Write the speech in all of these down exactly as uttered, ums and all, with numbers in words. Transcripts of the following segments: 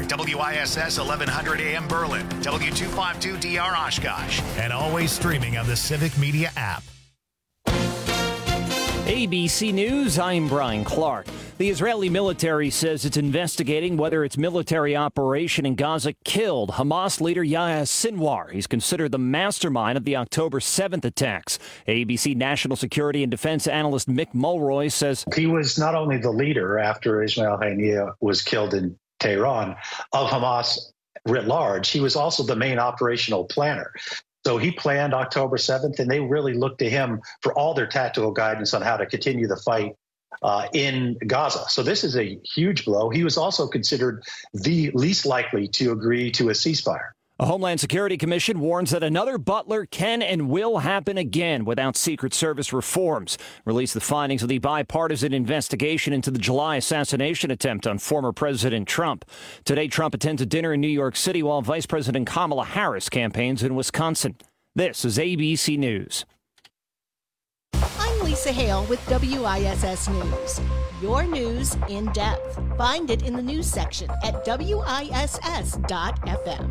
W I S S eleven hundred A M Berlin, W two fifty-two D R Oshkosh, and always streaming on the Civic Media app. A B C News, I'm Brian Clark. The Israeli military says it's investigating whether its military operation in Gaza killed Hamas leader Yahya Sinwar. He's considered the mastermind of the October seventh attacks. A B C national security and defense analyst Mick Mulroy says he was not only the leader after Ismail Haniyeh was killed in Tehran of Hamas writ large, he was also the main operational planner. So he planned October seventh, and they really looked to him for all their tactical guidance on how to continue the fight uh, in Gaza. So this is a huge blow. He was also considered the least likely to agree to a ceasefire. A Homeland Security Commission warns that another Butler can and will happen again without Secret Service reforms. Released the findings of the bipartisan investigation into the July assassination attempt on former President Trump. Today, Trump attends a dinner in New York City while Vice President Kamala Harris campaigns in Wisconsin. This is A B C News. I'm Lisa Hale with W I S S News. Your news in depth. Find it in the news section at W I S S dot F M.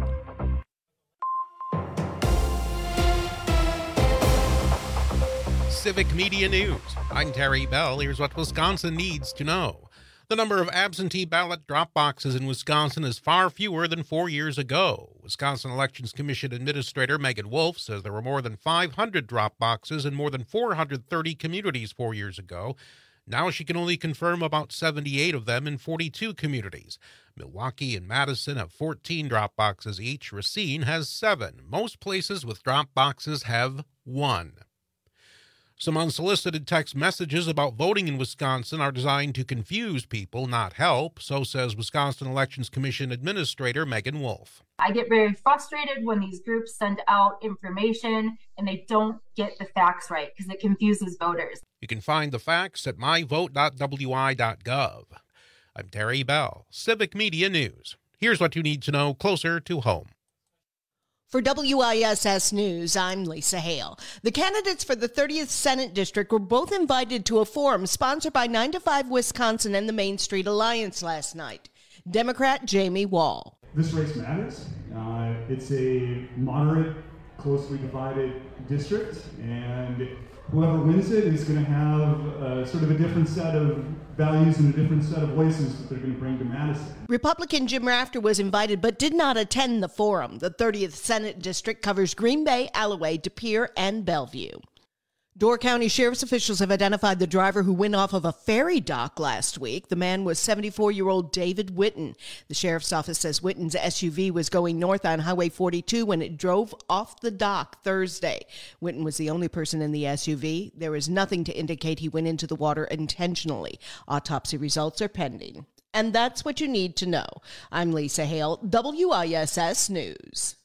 Civic Media News. I'm Terry Bell. Here's what Wisconsin needs to know. The number of absentee ballot drop boxes in Wisconsin is far fewer than four years ago. Wisconsin Elections Commission Administrator Megan Wolf says there were more than five hundred drop boxes in more than four hundred thirty communities four years ago. Now she can only confirm about seventy-eight of them in forty-two communities. Milwaukee and Madison have fourteen drop boxes each. Racine has seven. Most places with drop boxes have one. Some unsolicited text messages about voting in Wisconsin are designed to confuse people, not help, so says Wisconsin Elections Commission Administrator Megan Wolf. I get very frustrated when these groups send out information and they don't get the facts right because it confuses voters. You can find the facts at my vote dot w i dot gov. I'm Terry Bell, Civic Media News. Here's what you need to know closer to home. For W I S S News, I'm Lisa Hale. The candidates for the thirtieth Senate District were both invited to a forum sponsored by nine to five Wisconsin and the Main Street Alliance last night. Democrat Jamie Wall. This race matters. Uh, it's a moderate, closely divided district, and whoever wins it is going to have uh, sort of a different set of values and a different set of voices that they're going to bring to Madison. Republican Jim Rafter was invited but did not attend the forum. The thirtieth Senate District covers Green Bay, Alloway, De Pere, and Bellevue. Door County Sheriff's officials have identified the driver who went off of a ferry dock last week. The man was seventy-four-year-old David Witten. The sheriff's office says Witten's S U V was going north on Highway forty-two when it drove off the dock Thursday. Witten was the only person in the S U V. There is nothing to indicate he went into the water intentionally. Autopsy results are pending. And that's what you need to know. I'm Lisa Hale, W I S S News.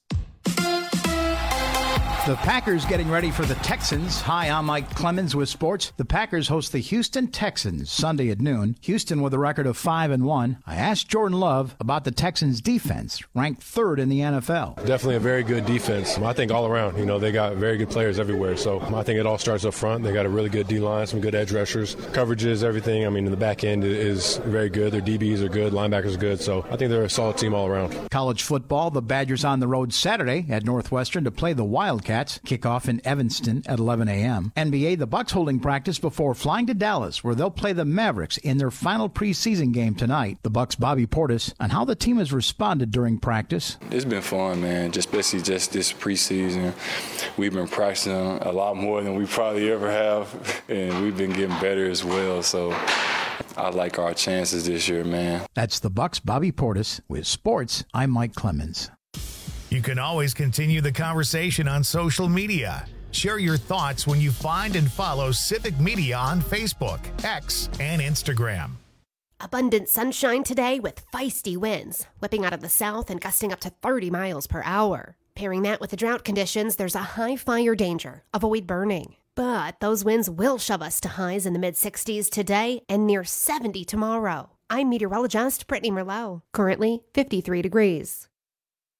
The Packers getting ready for the Texans. Hi, I'm Mike Clemens with sports. The Packers host the Houston Texans Sunday at noon. Houston with a record of five and one. I asked Jordan Love about the Texans defense, ranked third in the N F L. Definitely a very good defense. I think all around, you know, they got very good players everywhere. So I think it all starts up front. They got a really good D-line, some good edge rushers, coverages, everything. I mean, in the back end is very good. Their D Bs are good, linebackers are good. So I think they're a solid team all around. College football, the Badgers on the road Saturday at Northwestern to play the Wildcats. Kickoff in Evanston at eleven a.m. N B A, the Bucks holding practice before flying to Dallas, where they'll play the Mavericks in their final preseason game tonight. The Bucks' Bobby Portis on how the team has responded during practice. It's been fun, man. Just basically just this preseason, we've been practicing a lot more than we probably ever have, and we've been getting better as well. So I like our chances this year, man. That's the Bucks' Bobby Portis. With sports, I'm Mike Clemens. You can always continue the conversation on social media. Share your thoughts when you find and follow Civic Media on Facebook, X, and Instagram. Abundant sunshine today with feisty winds, whipping out of the south and gusting up to thirty miles per hour. Pairing that with the drought conditions, there's a high fire danger. Avoid burning. But those winds will shove us to highs in the mid-sixties today and near seventy tomorrow. I'm meteorologist Brittany Merlot. Currently fifty-three degrees.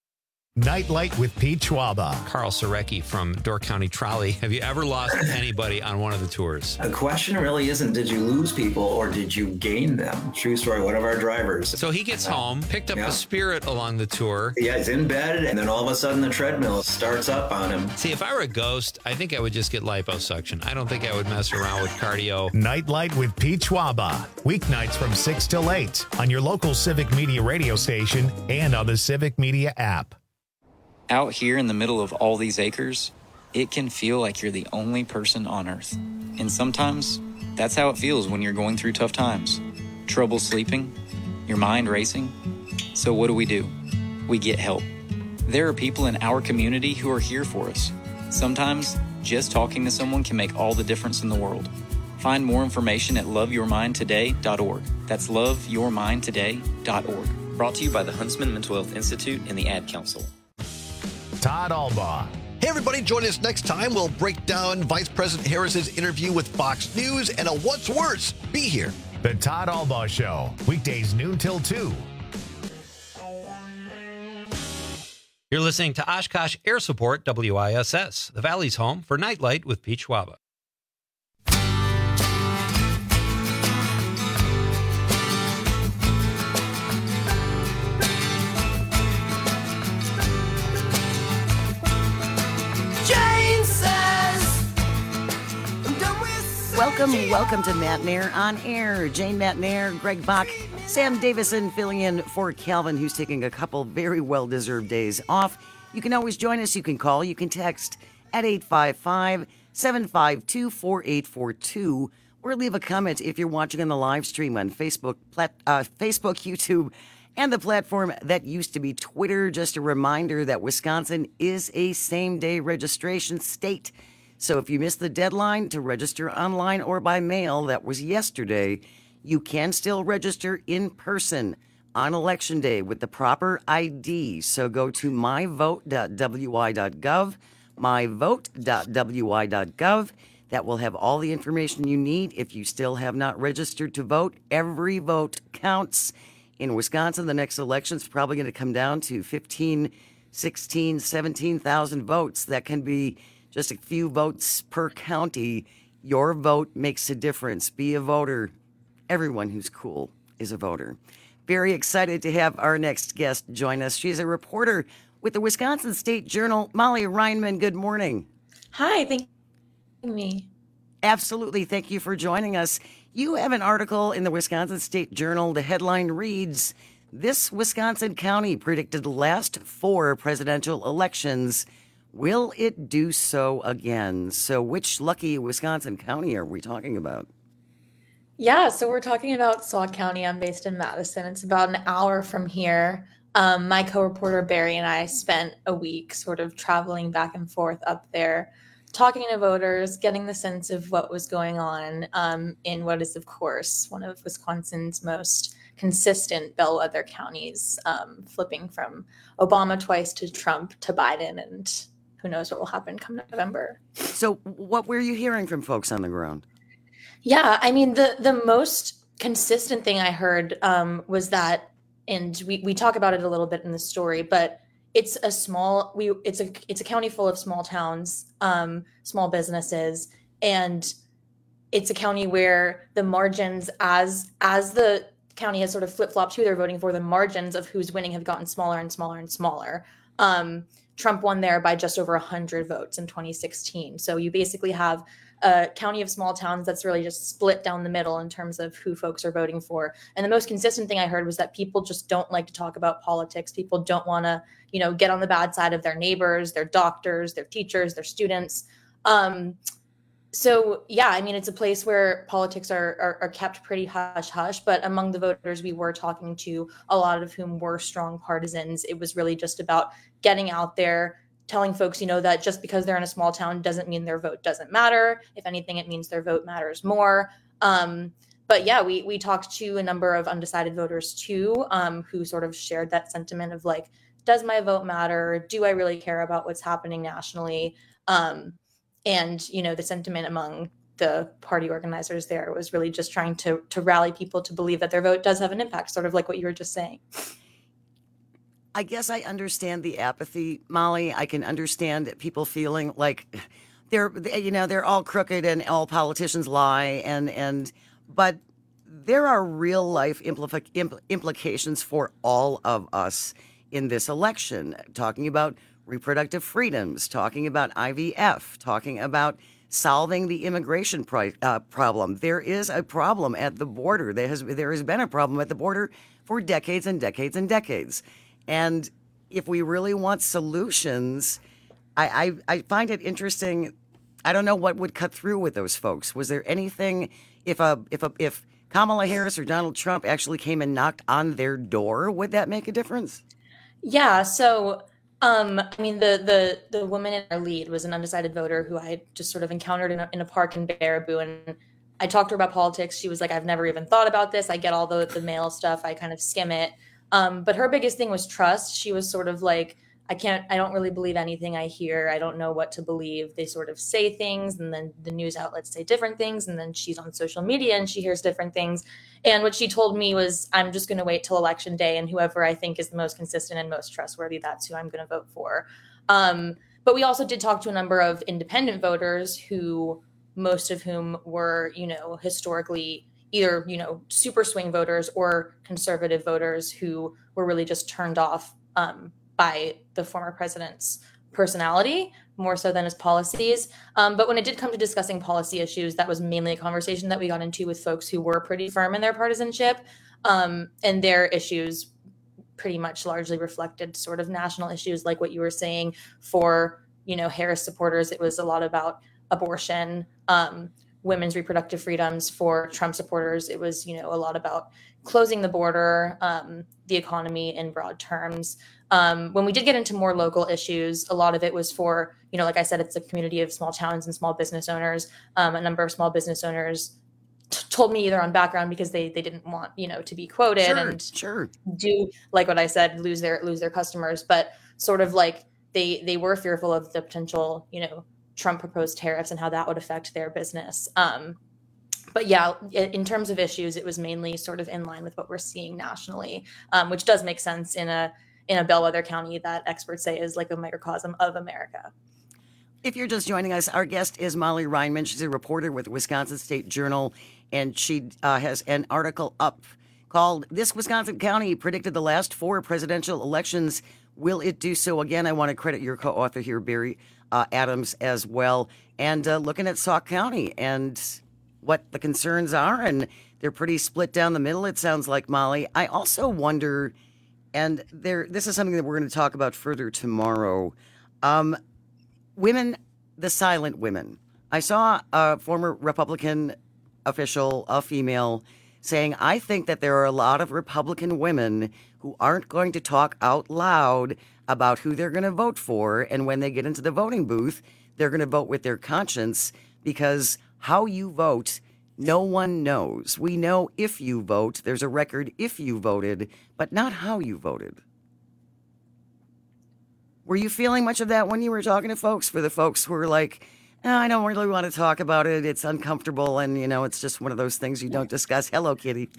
Nightlight with Pete Schwaba. Carl Surecki from Door County Trolley. Have you ever lost anybody on one of the tours? The question really isn't, did you lose people or did you gain them? True story, one of our drivers. So he gets home, picked up yeah. a Spirit along the tour. Yeah, he's in bed, and then all of a sudden the treadmill starts up on him. See, if I were a ghost, I think I would just get liposuction. I don't think I would mess around with cardio. Nightlight with Pete Schwaba. Weeknights from six till eight on your local Civic Media radio station and on the Civic Media app. Out here in the middle of all these acres, it can feel like you're the only person on Earth. And sometimes, that's how it feels when you're going through tough times. Trouble sleeping, your mind racing. So what do we do? We get help. There are people in our community who are here for us. Sometimes, just talking to someone can make all the difference in the world. Find more information at love your mind today dot org. That's love your mind today dot org. Brought to you by the Huntsman Mental Health Institute and the Ad Council. Todd Albaugh. Hey, everybody, join us next time. We'll break down Vice President Harris's interview with Fox News and a what's worse. Be here. The Todd Albaugh Show, weekdays noon till two. You're listening to Oshkosh Air Support, W I S S, the Valley's home for Nightlight with Pete Schwaba. Welcome, welcome to Matt Nair on Air. Jane Matt Nair, Greg Bach, Sam Davison filling in for Calvin, who's taking a couple very well-deserved days off. You can always join us. You can call. You can text at eight five five, seven five two, four eight four two or leave a comment if you're watching on the live stream on Facebook, plat, uh, Facebook, YouTube, and the platform that used to be Twitter. Just a reminder that Wisconsin is a same-day registration state. So if you missed the deadline to register online or by mail, that was yesterday, you can still register in person on Election Day with the proper I D. So go to my vote dot w i dot gov, my vote dot w i dot gov. That will have all the information you need. If you still have not registered to vote, every vote counts. In Wisconsin, the next election is probably going to come down to fifteen, sixteen, seventeen thousand votes. That can be just a few votes per county. Your vote makes a difference. Be a voter. Everyone who's cool is a voter. Very excited to have our next guest join us. She's a reporter with the Wisconsin State Journal. Molly Reinman, good morning. Hi, thank you for having me. Absolutely. Thank you for joining us. You have an article in the Wisconsin State Journal. The headline reads, "This Wisconsin county predicted the last four presidential elections. Will it do so again?" So which lucky Wisconsin county are we talking about? Yeah, so we're talking about Sauk County. I'm based in Madison. It's about an hour from here. Um, my co-reporter Barry and I spent a week sort of traveling back and forth up there, talking to voters, getting the sense of what was going on um, in what is, of course, one of Wisconsin's most consistent bellwether counties, um, flipping from Obama twice to Trump to Biden, and who knows what will happen come November. So what were you hearing from folks on the ground? Yeah, I mean, the the most consistent thing I heard um, was that, and we, we talk about it a little bit in the story, but it's a small, we it's a it's a county full of small towns, um, small businesses, and it's a county where the margins, as as the county has sort of flip-flopped who they're voting for, the margins of who's winning have gotten smaller and smaller and smaller. Um, Trump won there by just over one hundred votes in twenty sixteen. So you basically have a county of small towns that's really just split down the middle in terms of who folks are voting for. And the most consistent thing I heard was that people just don't like to talk about politics. People don't want to, you know, get on the bad side of their neighbors, their doctors, their teachers, their students. Um, so, yeah, I mean, it's a place where politics are, are, are kept pretty hush hush. But among the voters we were talking to, a lot of whom were strong partisans, it was really just about getting out there, telling folks, you know, that just because they're in a small town doesn't mean their vote doesn't matter. If anything, it means their vote matters more. Um, but yeah, we we talked to a number of undecided voters too, um, who sort of shared that sentiment of like, does my vote matter? Do I really care about what's happening nationally? Um, and, you know, the sentiment among the party organizers there was really just trying to to rally people to believe that their vote does have an impact, sort of like what you were just saying. I guess I understand the apathy, Molly. I can understand people feeling like they're, you know, they're all crooked and all politicians lie, and and but there are real life implica- impl- implications for all of us in this election. Talking about reproductive freedoms, talking about I V F, talking about solving the immigration pri- uh, problem. There is a problem at the border. There has there has been a problem at the border for decades and decades and decades. And if we really want solutions, I, I, I find it interesting. I don't know what would cut through with those folks. Was there anything, if a if a if Kamala Harris or Donald Trump actually came and knocked on their door, would that make a difference? Yeah. So, um, I mean, the the the woman in our lead was an undecided voter who I had just sort of encountered in a, in a park in Baraboo, and I talked to her about politics. She was like, "I've never even thought about this. I get all the the mail stuff. I kind of skim it." Um, but her biggest thing was trust. She was sort of like, I can't, I don't really believe anything I hear. I don't know what to believe. They sort of say things, and then the news outlets say different things. And then she's on social media and she hears different things. And what she told me was, I'm just going to wait till election day, and whoever I think is the most consistent and most trustworthy, that's who I'm going to vote for. Um, but we also did talk to a number of independent voters who, most of whom were, you know, historically either, you know, super swing voters or conservative voters who were really just turned off um, by the former president's personality more so than his policies. Um, but when it did come to discussing policy issues, that was mainly a conversation that we got into with folks who were pretty firm in their partisanship, um, and their issues pretty much largely reflected sort of national issues like what you were saying. For, you know, Harris supporters, it was a lot about abortion, um, women's reproductive freedoms. For Trump supporters, it was, you know, a lot about closing the border, um, the economy in broad terms. Um, when we did get into more local issues, a lot of it was for, you know, like I said, it's a community of small towns and small business owners. Um, a number of small business owners t- told me either on background because they they didn't want, you know, to be quoted Sure, and sure. do, like what I said, lose their lose their customers, but sort of like they they were fearful of the potential, you know, Trump proposed tariffs and how that would affect their business. Um, but yeah, in terms of issues, it was mainly sort of in line with what we're seeing nationally, um, which does make sense in a in a bellwether county that experts say is like a microcosm of America. If you're just joining us, our guest is Molly Reinman. She's a reporter with the Wisconsin State Journal, and she uh, has an article up called "This Wisconsin County Predicted the Last Four Presidential Elections. Will it do so again?" I want to credit your co-author here, Barry uh, Adams, as well. And uh, looking at Sauk County and what the concerns are, and they're pretty split down the middle, it sounds like, Molly. I also wonder, and there, this is something that we're going to talk about further tomorrow, um, women, the silent women. I saw a former Republican official, a female, saying, I think that there are a lot of Republican women who aren't going to talk out loud about who they're going to vote for. And when they get into the voting booth, they're going to vote with their conscience, because how you vote, no one knows. We know if you vote, there's a record if you voted, but not how you voted. Were you feeling much of that when you were talking to folks? For the folks who were like, oh, I don't really want to talk about it, it's uncomfortable, and, you know, it's just one of those things you don't discuss. Hello, Kitty.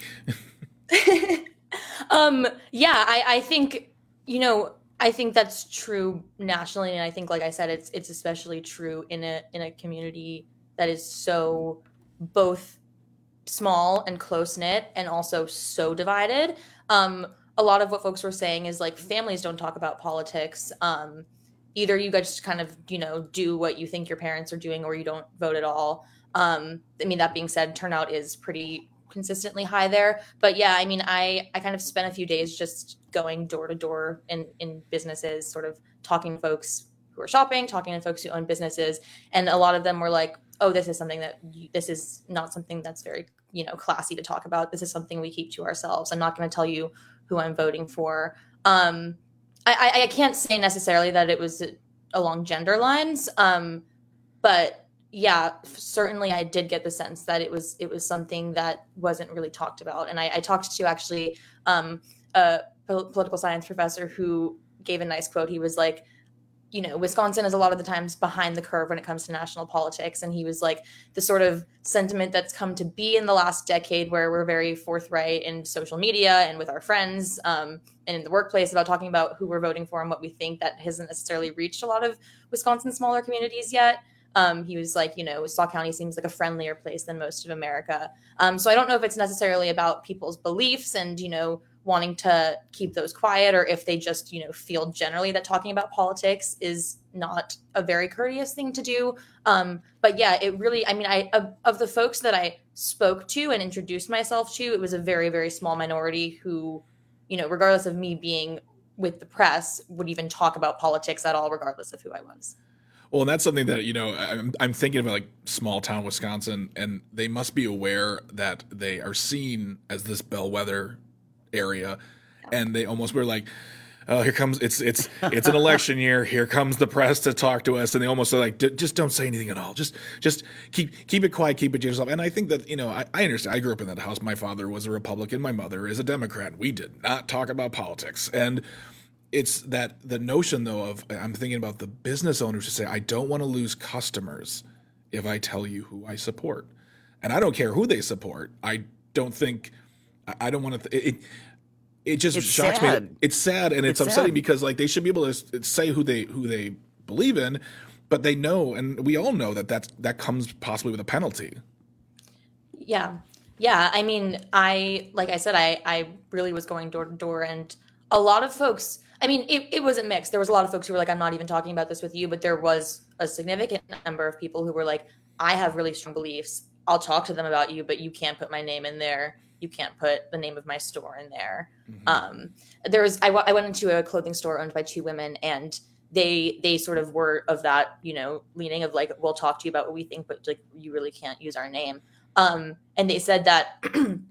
um, yeah, I, I think, you know, I think that's true nationally, and I think, like I said, it's it's especially true in a in a community that is so both small and close-knit and also so divided. Um, a lot of what folks were saying is, like, families don't talk about politics. Um, either you guys just kind of, you know, do what you think your parents are doing, or you don't vote at all. Um, I mean, that being said, turnout is pretty consistently high there. But yeah, I mean, I, I kind of spent a few days just going door to door in, in businesses, sort of talking to folks who are shopping, talking to folks who own businesses. And a lot of them were like, oh, this is something that you, this is not something that's very, you know, classy to talk about. This is something we keep to ourselves. I'm not going to tell you who I'm voting for. Um, I, I, I can't say necessarily that it was along gender lines. Um, but yeah, certainly I did get the sense that it was, it was something that wasn't really talked about. And I, I talked to actually um, a political science professor who gave a nice quote. He was like, you know, Wisconsin is a lot of the times behind the curve when it comes to national politics. And he was like the sort of sentiment that's come to be in the last decade, where we're very forthright in social media and with our friends um, and in the workplace about talking about who we're voting for and what we think. That hasn't necessarily reached a lot of Wisconsin smaller communities yet. Um, he was like, you know, Sauk County seems like a friendlier place than most of America. Um, so I don't know if it's necessarily about people's beliefs and, you know, wanting to keep those quiet, or if they just, you know, feel generally that talking about politics is not a very courteous thing to do. Um, but yeah, it really, I mean, I, of, of the folks that I spoke to and introduced myself to, it was a very, very small minority who, you know, regardless of me being with the press, would even talk about politics at all, regardless of who I was. Well, and that's something that, you know, I'm, I'm thinking about, like small town Wisconsin, and they must be aware that they are seen as this bellwether area, and they almost were like, oh, here comes, it's it's it's an election year, here comes the press to talk to us, and they almost are like, just don't say anything at all, just just keep keep it quiet, keep it to yourself. And I think that, you know, I, I understand, I grew up in that house, my father was a Republican, my mother is a Democrat, we did not talk about politics. And it's that the notion, though, of, I'm thinking about the business owners who say, I don't want to lose customers if I tell you who I support. And I don't care who they support. I don't think, I don't want to, th- it It just it's shocks sad. me. It's sad, and it's, it's upsetting sad. because, like, they should be able to say who they who they believe in, but they know, and we all know that that's, that comes possibly with a penalty. Yeah. Yeah. I mean, I, like I said, I, I really was going door to door, and a lot of folks, I mean, it, it wasn't mixed. There was a lot of folks who were like, I'm not even talking about this with you, but there was a significant number of people who were like, I have really strong beliefs. I'll talk to them about you, but you can't put my name in there. You can't put the name of my store in there. Mm-hmm. Um, there was, I, w- I went into a clothing store owned by two women, and they, they sort of were of that, you know, leaning of like, we'll talk to you about what we think, but like, you really can't use our name. Um, and they said that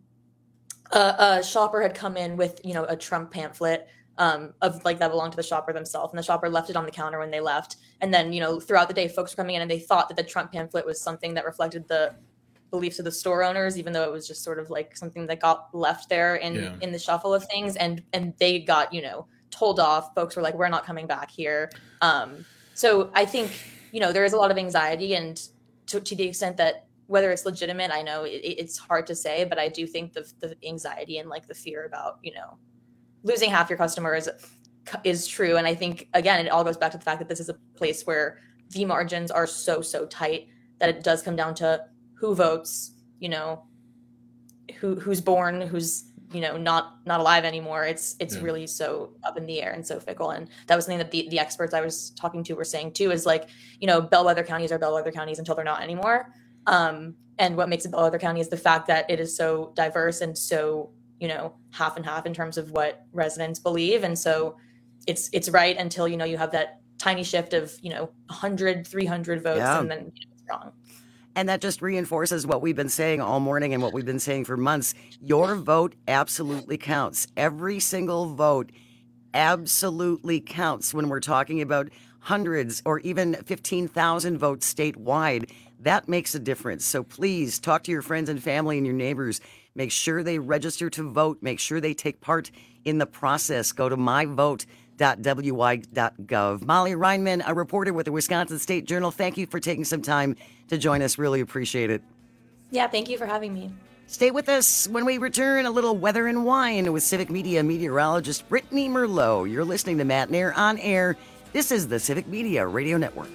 a, a shopper had come in with, you know, a Trump pamphlet um, of like that belonged to the shopper themselves. And the shopper left it on the counter when they left. And then, you know, throughout the day, folks were coming in and they thought that the Trump pamphlet was something that reflected the beliefs of the store owners, even though it was just sort of like something that got left there in, yeah. in the shuffle of things. And, and they got, you know, told off. Folks were like, we're not coming back here. Um, so I think, you know, there is a lot of anxiety, and to, to the extent that whether it's legitimate, I know it, it's hard to say, but I do think the, the anxiety and like the fear about, you know, losing half your customers is true. And I think, again, it all goes back to the fact that this is a place where the margins are so, so tight that it does come down to who votes, you know, who who's born, who's, you know, not not alive anymore. It's it's yeah. really so up in the air and so fickle. And that was something that the, the experts I was talking to were saying too, is like, you know, bellwether counties are bellwether counties until they're not anymore. Um, and what makes a bellwether county is the fact that it is so diverse and so, you know, half and half in terms of what residents believe. And so it's it's right until, you know, you have that tiny shift of, you know, one hundred, three hundred votes yeah. and then you know, it's wrong. And that just reinforces what we've been saying all morning and what we've been saying for months. Your vote absolutely counts. Every single vote absolutely counts when we're talking about hundreds or even fifteen thousand votes statewide. That makes a difference. So please talk to your friends and family and your neighbors. Make sure they register to vote. Make sure they take part in the process. Go to my vote dot w y dot gov. Molly Reinman, a reporter with the Wisconsin State Journal, thank you for taking some time to join us. Really appreciate it. Yeah, thank you for having me. Stay with us when we return. A little weather and wine with Civic Media meteorologist Brittany Merlot. You're listening to Matt Nair on Air. This is the Civic Media Radio Network.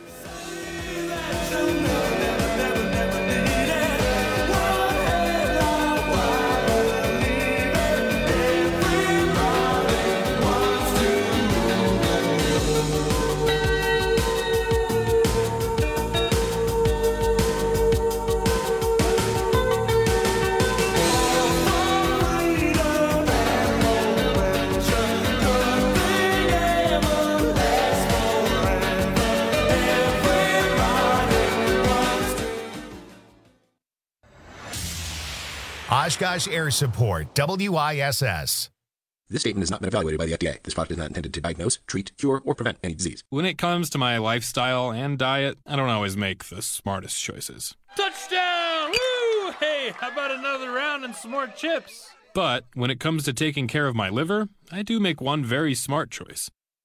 Oshkosh Air Support, W I S S. This statement has not been evaluated by the F D A. This product is not intended to diagnose, treat, cure, or prevent any disease. When it comes to my lifestyle and diet, I don't always make the smartest choices. Touchdown! Woo! Hey, how about another round and some more chips? But when it comes to taking care of my liver, I do make one very smart choice.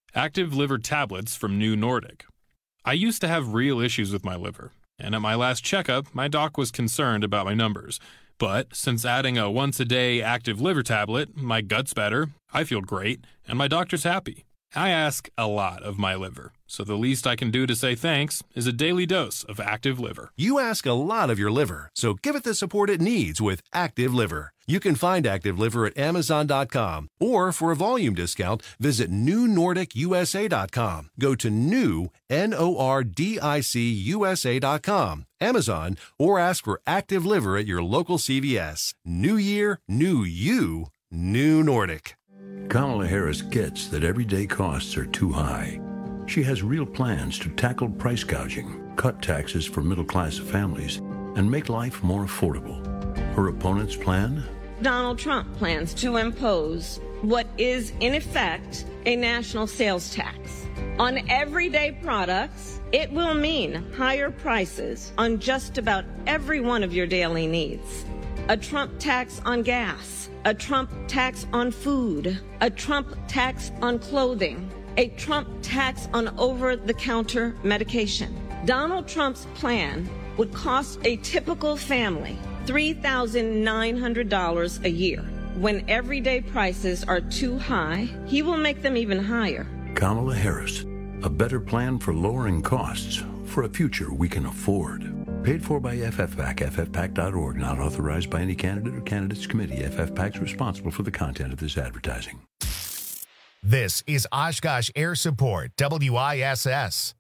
Active Liver tablets from New Nordic. I used to have real issues with my liver, and at my last checkup, my doc was concerned about my numbers. But since adding a once-a-day Active Liver tablet, my gut's better, I feel great, and my doctor's happy. I ask a lot of my liver, so the least I can do to say thanks is a daily dose of Active Liver. You ask a lot of your liver, so give it the support it needs with Active Liver. You can find Active Liver at Amazon dot com, or for a volume discount, visit New Nordic U S A dot com. Go to new, N O R D I C U S A dot com, Amazon, or ask for Active Liver at your local C V S. New year, new you, New Nordic. Kamala Harris gets that everyday costs are too high. She has real plans to tackle price gouging, cut taxes for middle-class families, and make life more affordable. Her opponent's plan? Donald Trump plans to impose what is, in effect, a national sales tax. On everyday products, it will mean higher prices on just about every one of your daily needs. A Trump tax on gas, a Trump tax on food, a Trump tax on clothing, a Trump tax on over-the-counter medication. Donald Trump's plan would cost a typical family three thousand nine hundred dollars a year. When everyday prices are too high, he will make them even higher. Kamala Harris, a better plan for lowering costs for a future we can afford. Paid for by F F PAC, F F PAC dot org, not authorized by any candidate or candidates committee. F F PAC is responsible for the content of this advertising. This is Oshkosh Air Support, W I S S.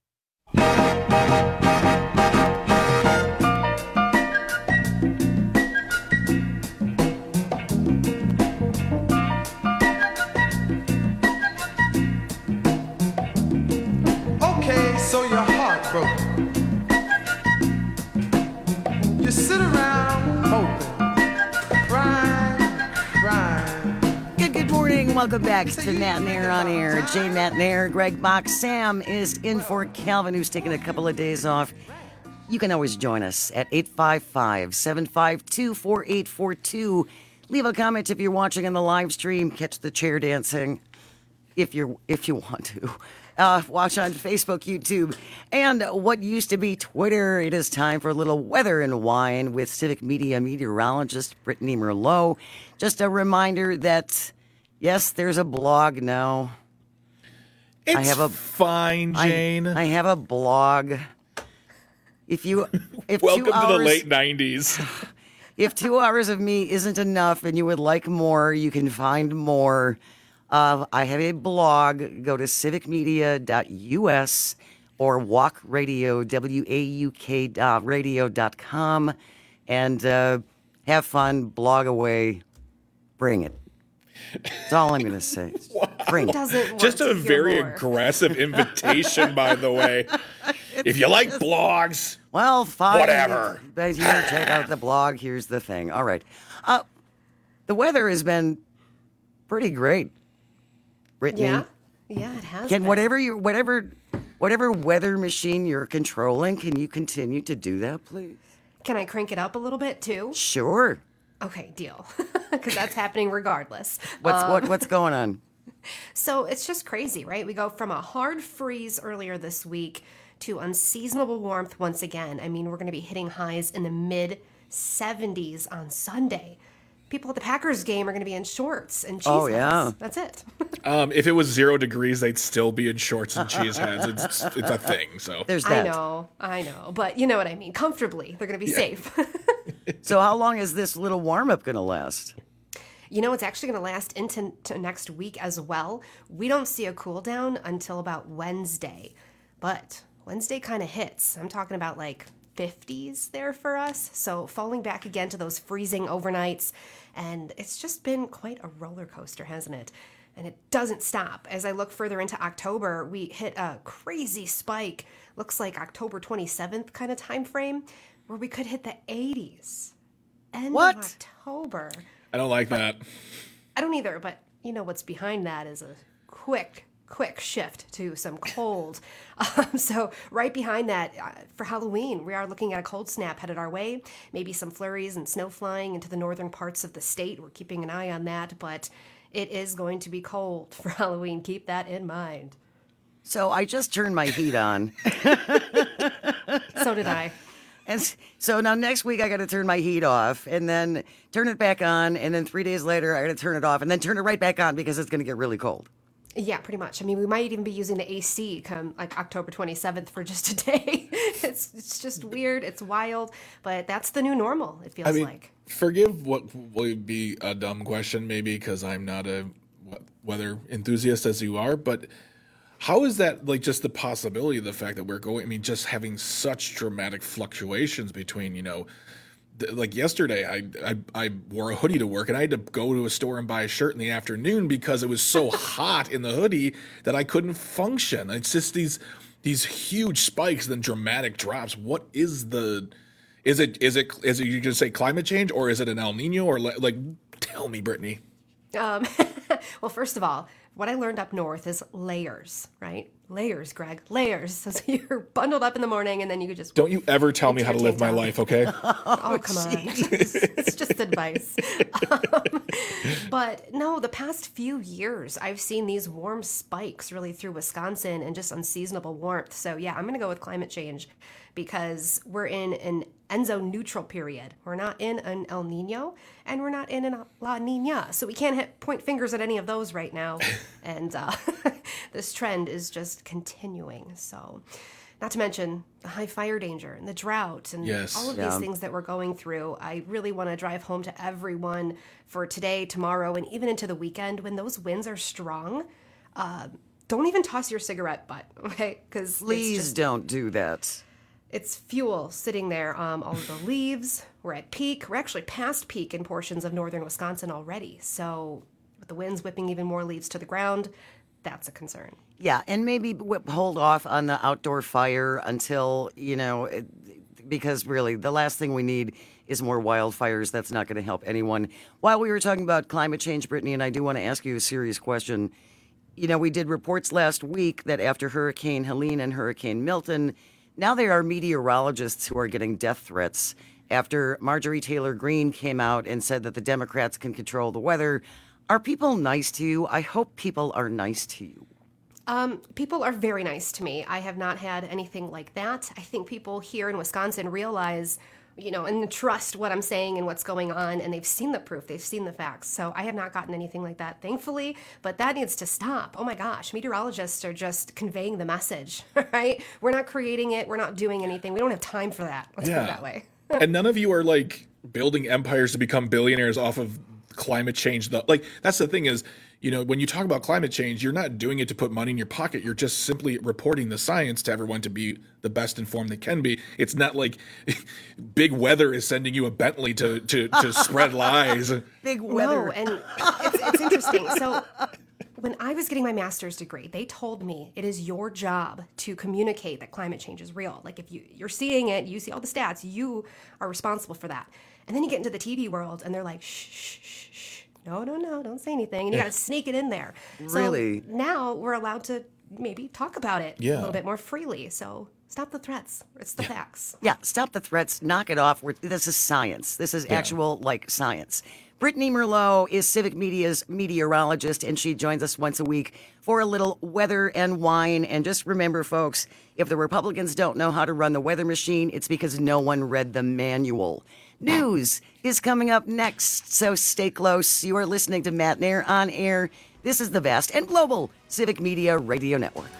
Okay, so you're heartbroken. You sit around hoping, crying, crying. Good, good morning. Welcome back to Matt and Air on Air. Jay, Matt and Air, Greg Bach. Sam is in for Calvin, who's taking a couple of days off. You can always join us at eight five five, seven five two, four eight four two. Leave a comment if you're watching on the live stream. Catch the chair dancing if you're if you want to. Uh, watch on Facebook, YouTube, and what used to be Twitter. It is time for a little weather and wine with Civic Media meteorologist Brittany Merlot. Just a reminder that, yes, there's a blog now. It's I have a, fine, Jane. I, I have a blog. If you, if Welcome two to hours, the late nineties. If two hours of me isn't enough and you would like more, you can find more. Uh, I have a blog. Go to civic media dot U S or walk radio, W A U K radio dot com, and uh, have fun, blog away, bring it. That's all I'm going to say. Bring it. Just a very aggressive invitation, by the way. If you like blogs, well, fine. Whatever. But here, check out the blog. Here's the thing. All right. Uh, the weather has been pretty great. Brittany, Yeah, yeah, it has. can been. whatever you whatever whatever weather machine you're controlling, can you continue to do that, please? Can I crank it up a little bit too? Sure. Okay, deal. Because that's happening regardless. What's Um, what what's going on? So it's just crazy, right? We go from a hard freeze earlier this week to unseasonable warmth once again. I mean, we're going to be hitting highs in the mid seventies on Sunday. People at the Packers game are going to be in shorts and cheese Oh, heads. yeah. That's it. um, if it was zero degrees, they'd still be in shorts and cheese heads. It's, it's a thing. So There's I that. know, I know. But you know what I mean. Comfortably. They're going to be Yeah. safe. So how long is this little warm up going to last? You know, it's actually going to last into to next week as well. We don't see a cool down until about Wednesday. But Wednesday kind of hits. I'm talking about like fifties there for us. So falling back again to those freezing overnights. And it's just been quite a roller coaster, hasn't it? And it doesn't stop. As I look further into October, we hit a crazy spike. Looks like October twenty-seventh kind of time frame where we could hit the eighties. End What? of October. I don't like that. I don't either, but you know what's behind that is a quick, quick shift to some cold. Um, so right behind that, uh, for Halloween, we are looking at a cold snap headed our way. Maybe some flurries and snow flying into the northern parts of the state. We're keeping an eye on that, but it is going to be cold for Halloween. Keep that in mind. So I just turned my heat on. So did I. And so now next week I got to turn my heat off and then turn it back on. And then three days later I got to turn it off and then turn it right back on because it's going to get really cold. Yeah, pretty much. I mean, we might even be using the A C come like October twenty-seventh for just a day. it's it's just weird. It's wild. But that's the new normal, it feels I mean, like. Forgive what will be a dumb question maybe because I'm not a weather enthusiast as you are, but how is that like just the possibility of the fact that we're going, I mean, just having such dramatic fluctuations between, you know, th- like yesterday I, I I wore a hoodie to work and I had to go to a store and buy a shirt in the afternoon because it was so hot in the hoodie that I couldn't function. It's just these these huge spikes, then dramatic drops. What is the, is it, is it, is it, you just say climate change or is it an El Nino or like, like tell me, Brittany. Um, well, first of all, what I learned up north is layers, right? Layers, Greg, layers. So you're bundled up in the morning and then you could just... Don't you ever tell me how to live my life, okay? Oh, come on. It's, it's just advice. Um, but no, the past few years, I've seen these warm spikes really through Wisconsin and just unseasonable warmth. So yeah, I'm going to go with climate change because we're in an Enzo neutral period. We're not in an El Nino and we're not in a La Nina. So we can't hit, point fingers at any of those right now. And uh, this trend is just continuing. So not to mention the high fire danger and the drought and yes. all of yeah. these things that we're going through. I really want to drive home to everyone for today, tomorrow, and even into the weekend when those winds are strong. Uh, don't even toss your cigarette butt, okay? Because Please just, don't do that. It's fuel sitting there. Um, all of the leaves, we're at peak. We're actually past peak in portions of northern Wisconsin already. So with the winds whipping even more leaves to the ground, that's a concern. Yeah, and maybe whip, hold off on the outdoor fire until, you know, it, because really the last thing we need is more wildfires. That's not going to help anyone. While we were talking about climate change, Brittany, and I do want to ask you a serious question. You know, we did reports last week that after Hurricane Helene and Hurricane Milton, now there are meteorologists who are getting death threats after Marjorie Taylor Greene came out and said that the Democrats can control the weather. Are people nice to you? I hope people are nice to you. Um, people are very nice to me. I have not had anything like that. I think people here in Wisconsin realize, you know, and trust what I'm saying and what's going on, and they've seen the proof, they've seen the facts. So I have not gotten anything like that, thankfully, but that needs to stop. Oh my gosh, meteorologists are just conveying the message, right? We're not creating it, we're not doing anything. We don't have time for that. Let's yeah. put it that way. And none of you are like building empires to become billionaires off of climate change. Though, like that's the thing is, you know, when you talk about climate change, you're not doing it to put money in your pocket. You're just simply reporting the science to everyone to be the best informed they can be. It's not like big weather is sending you a Bentley to to, to spread lies. Big weather. No, and it's, it's interesting. So when I was getting my master's degree, they told me it is your job to communicate that climate change is real. Like if you, you're seeing it, you see all the stats, you are responsible for that. And then you get into the T V world and they're like, shh, shh, shh, shh. No, no, no, don't say anything. And you got to sneak it in there. Really? So now we're allowed to maybe talk about it Yeah. a little bit more freely. So stop the threats. It's the facts. Yeah, stop the threats. Knock it off. We're, this is science. This is Yeah. actual, like, science. Brittany Merlot is Civic Media's meteorologist, and she joins us once a week for a little weather and wine. And just remember, folks, if the Republicans don't know how to run the weather machine, it's because no one read the manual. News is coming up next, so stay close. You are listening to Matt Nair on air. This is the vast and global Civic Media Radio Network.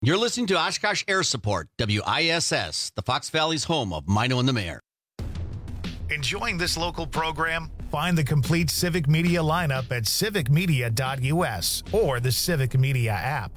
You're listening to Oshkosh Air Support, W I S S, the Fox Valley's home of Mino and the Mayor. Enjoying this local program? Find the complete Civic Media lineup at civic media dot U S or the Civic Media app.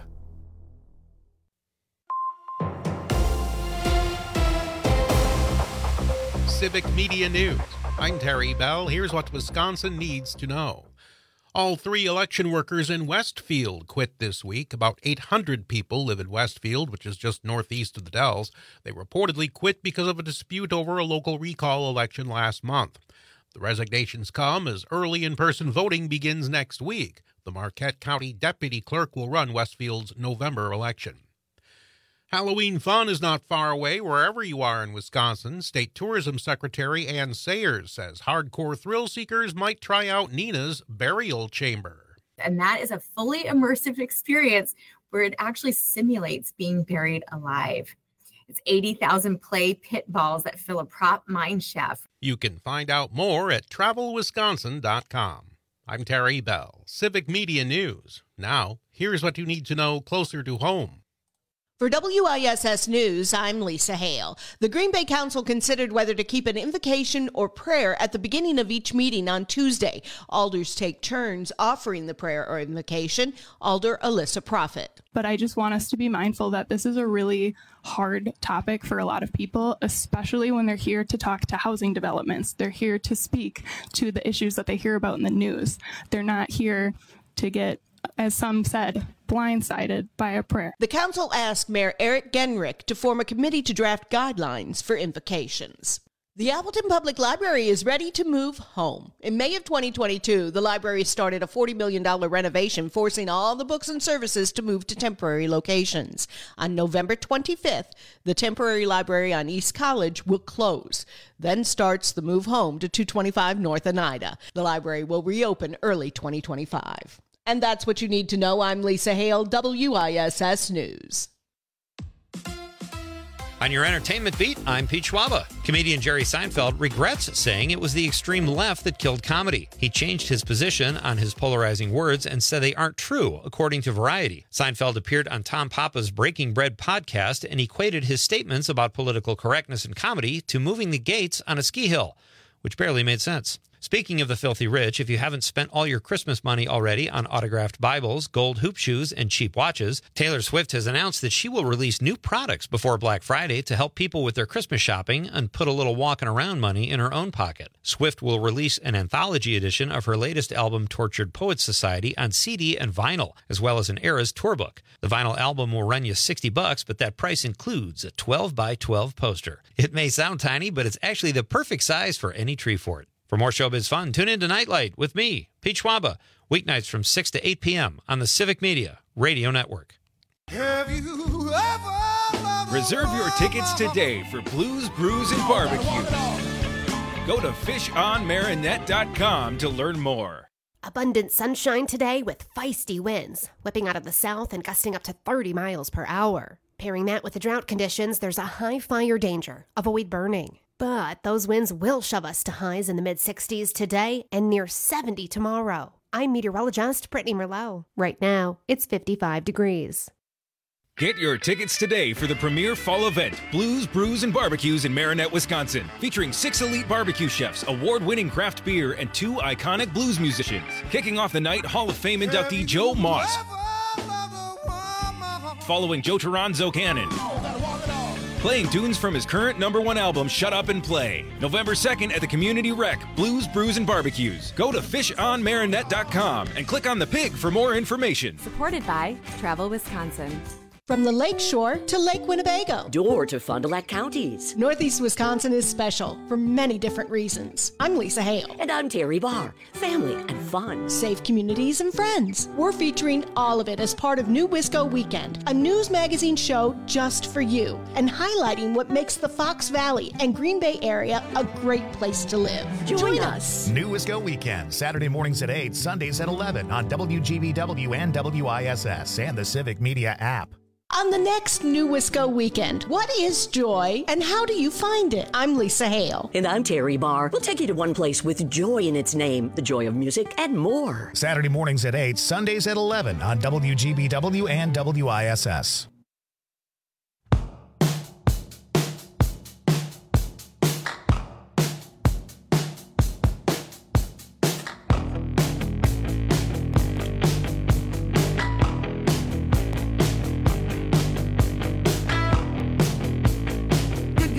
Civic Media News. I'm Terry Bell. Here's what Wisconsin needs to know. All three election workers in Westfield quit this week. About eight hundred people live in Westfield, which is just northeast of the Dells. They reportedly quit because of a dispute over a local recall election last month. The resignations come as early in-person voting begins next week. The Marquette County Deputy Clerk will run Westfield's November election. Halloween fun is not far away wherever you are in Wisconsin. State Tourism Secretary Ann Sayers says hardcore thrill seekers might try out Nina's Burial Chamber. And that is a fully immersive experience where it actually simulates being buried alive. It's eighty thousand play pit balls that fill a prop mine shaft. You can find out more at travel wisconsin dot com. I'm Terry Bell, Civic Media News. Now, here's what you need to know closer to home. For W I S S News, I'm Lisa Hale. The Green Bay Council considered whether to keep an invocation or prayer at the beginning of each meeting on Tuesday. Alders take turns offering the prayer or invocation. Alder Alyssa Prophet. But I just want us to be mindful that this is a really hard topic for a lot of people, especially when they're here to talk to housing developments. They're here to speak to the issues that they hear about in the news. They're not here to get, as some said, blindsided by a prayer. The council asked Mayor Eric Genrich to form a committee to draft guidelines for invocations. The Appleton Public Library is ready to move home. In May of twenty twenty-two, the library started a forty million dollars renovation, forcing all the books and services to move to temporary locations. On November twenty-fifth, the temporary library on East College will close. Then starts the move home to two twenty-five North Oneida. The library will reopen early twenty twenty-five. And that's what you need to know. I'm Lisa Hale, W I S S News. On your entertainment beat, I'm Pete Schwaba. Comedian Jerry Seinfeld regrets saying it was the extreme left that killed comedy. He changed his position on his polarizing words and said they aren't true, according to Variety. Seinfeld appeared on Tom Papa's Breaking Bread podcast and equated his statements about political correctness in comedy to moving the gates on a ski hill, which barely made sense. Speaking of the filthy rich, if you haven't spent all your Christmas money already on autographed Bibles, gold hoop shoes, and cheap watches, Taylor Swift has announced that she will release new products before Black Friday to help people with their Christmas shopping and put a little walking around money in her own pocket. Swift will release an anthology edition of her latest album, Tortured Poets Society, on C D and vinyl, as well as an Eras tour book. The vinyl album will run you sixty bucks, but that price includes a twelve by twelve poster. It may sound tiny, but it's actually the perfect size for any tree fort. For more showbiz fun, tune in to Nightlight with me, Pete Schwaba, weeknights from six to eight p.m. on the Civic Media Radio Network. Have you ever... Reserve your tickets today for Blues, Brews, and Barbecue. Go to fish on marinette dot com to learn more. Abundant sunshine today with feisty winds, whipping out of the south and gusting up to thirty miles per hour. Pairing that with the drought conditions, there's a high fire danger. Avoid burning. But those winds will shove us to highs in the mid-sixties today and near seventy tomorrow. I'm meteorologist Brittany Merlot. Right now, it's fifty-five degrees. Get your tickets today for the premier fall event, Blues, Brews, and Barbecues in Marinette, Wisconsin, featuring six elite barbecue chefs, award-winning craft beer, and two iconic blues musicians. Kicking off the night, Hall of Fame inductee Joe Moss, following Joe Toronzo Cannon, playing tunes from his current number one album, Shut Up and Play. November second at the Community Rec, Blues, Brews, and Barbecues. Go to fish on marinette dot com and click on the pig for more information. Supported by Travel Wisconsin. From the Lake Shore to Lake Winnebago. Door to Fond du Lac counties. Northeast Wisconsin is special for many different reasons. I'm Lisa Hale. And I'm Terry Barr. Family and fun. Safe communities and friends. We're featuring all of it as part of New Wisco Weekend, a news magazine show just for you, and highlighting what makes the Fox Valley and Green Bay area a great place to live. Join, Join us. us. New Wisco Weekend, Saturday mornings at eight, Sundays at eleven on W G B W and W I S S and the Civic Media app. On the next New Wisco Weekend, what is joy and how do you find it? I'm Lisa Hale. And I'm Terry Barr. We'll take you to one place with joy in its name, the joy of music, and more. Saturday mornings at eight, Sundays at eleven on W G B W and W I S S.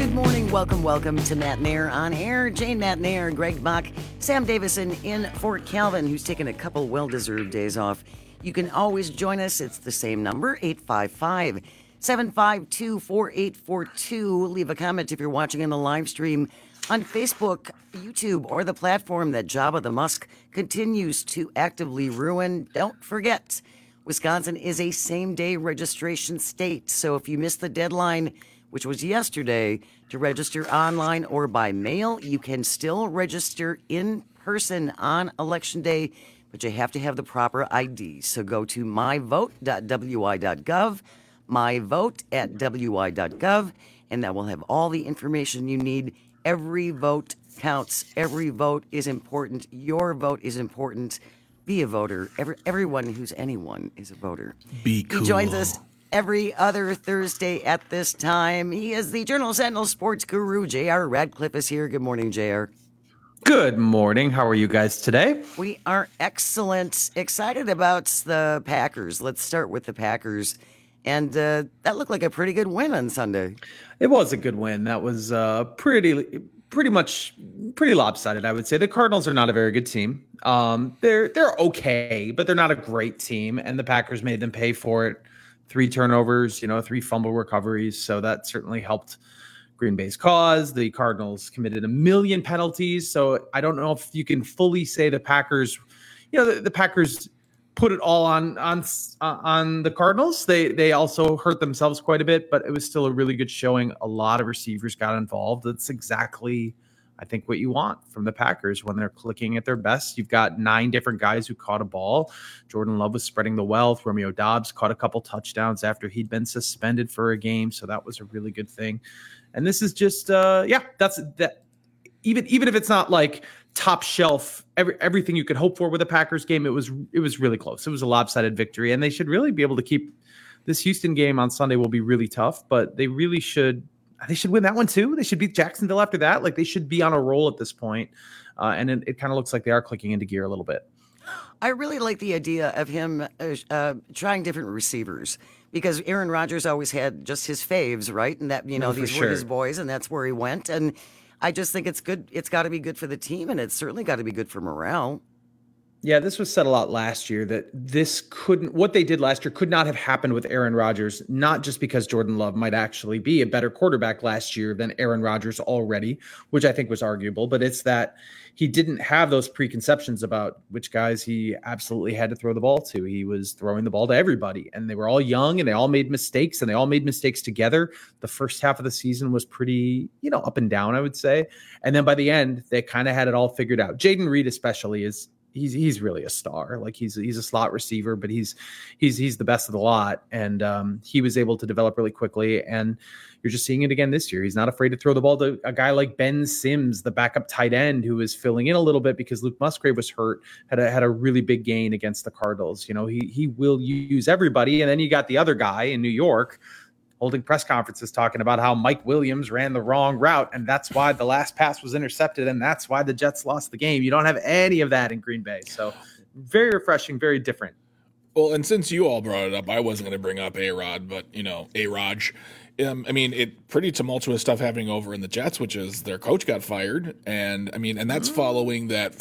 Good morning. Welcome, welcome to Matt Nair on Air. Jane Matt Nair, Greg Bach, Sam Davison in Fort Calvin, who's taken a couple well-deserved days off. You can always join us. It's the same number, eight five five, seven five two, four eight four two. Leave a comment if you're watching in the live stream on Facebook, YouTube, or the platform that Jabba the Musk continues to actively ruin. Don't forget, Wisconsin is a same-day registration state, so if you missed the deadline, which was yesterday, to register online or by mail, you can still register in person on Election Day, but you have to have the proper I D. So go to my vote dot w i dot gov, myvote at w i dot gov, and that will have all the information you need. Every vote counts. Every vote is important. Your vote is important. Be a voter. Every, everyone who's anyone is a voter. Be cool. He joins us every other Thursday at this time. He is the Journal Sentinel sports guru. J R Radcliffe is here. Good morning, J R. Good morning. How are you guys today? We are excellent. Excited about the Packers. Let's start with the Packers. And uh, that looked like a pretty good win on Sunday. It was a good win. That was uh, pretty, pretty much pretty lopsided, I would say. The Cardinals are not a very good team. Um, they're they're okay, but they're not a great team. And the Packers made them pay for it. Three turnovers, you know, three fumble recoveries. So that certainly helped Green Bay's cause. The Cardinals committed a million penalties. So I don't know if you can fully say the Packers, you know, the, the Packers put it all on on uh, on the Cardinals. They they also hurt themselves quite a bit, but it was still a really good showing. A lot of receivers got involved. That's exactly, I think, what you want from the Packers when they're clicking at their best. You've got nine different guys who caught a ball. Jordan Love was spreading the wealth. Romeo Doubs caught a couple touchdowns after he'd been suspended for a game, so that was a really good thing. And this is just, uh, yeah, that's that. Even even if it's not like top shelf, every, everything you could hope for with a Packers game, it was it was really close. It was a lopsided victory, and they should really be able to keep this Houston game on Sunday. Will be really tough, but they really should. They should win that one too. They should beat Jacksonville after that. Like they should be on a roll at this point. Uh, and it, it kind of looks like they are clicking into gear a little bit. I really like the idea of him uh, uh, trying different receivers because Aaron Rodgers always had just his faves, right? And that, you know, No, these sure. were his boys and that's where he went. And I just think it's good. It's got to be good for the team and it's certainly got to be good for morale. Yeah, this was said a lot last year that this couldn't, what they did last year could not have happened with Aaron Rodgers, not just because Jordan Love might actually be a better quarterback last year than Aaron Rodgers already, which I think was arguable, but it's that he didn't have those preconceptions about which guys he absolutely had to throw the ball to. He was throwing the ball to everybody, and they were all young, and they all made mistakes, and they all made mistakes together. The first half of the season was pretty, you know, up and down, I would say. And then by the end, they kind of had it all figured out. Jaden Reed especially is He's he's really a star. Like he's he's a slot receiver, but he's he's he's the best of the lot. And um, he was able to develop really quickly. And you're just seeing it again this year. He's not afraid to throw the ball to a guy like Ben Sims, the backup tight end, who is filling in a little bit because Luke Musgrave was hurt. Had a, had a really big gain against the Cardinals. You know, he he will use everybody. And then you got the other guy in New York holding press conferences talking about how Mike Williams ran the wrong route, and that's why the last pass was intercepted, and that's why the Jets lost the game. You don't have any of that in Green Bay. So very refreshing, very different. Well, and since you all brought it up, I wasn't going to bring up A-Rod, but, you know, A-Raj. Um, I mean, it pretty tumultuous stuff happening over in the Jets, which is their coach got fired, and, I mean, and that's following that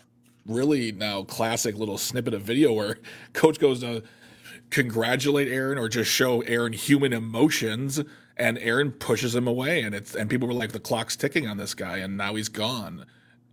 really now classic little snippet of video where coach goes to congratulate Aaron or just show Aaron human emotions, and Aaron pushes him away, and it's and people were like, the clock's ticking on this guy, and now he's gone.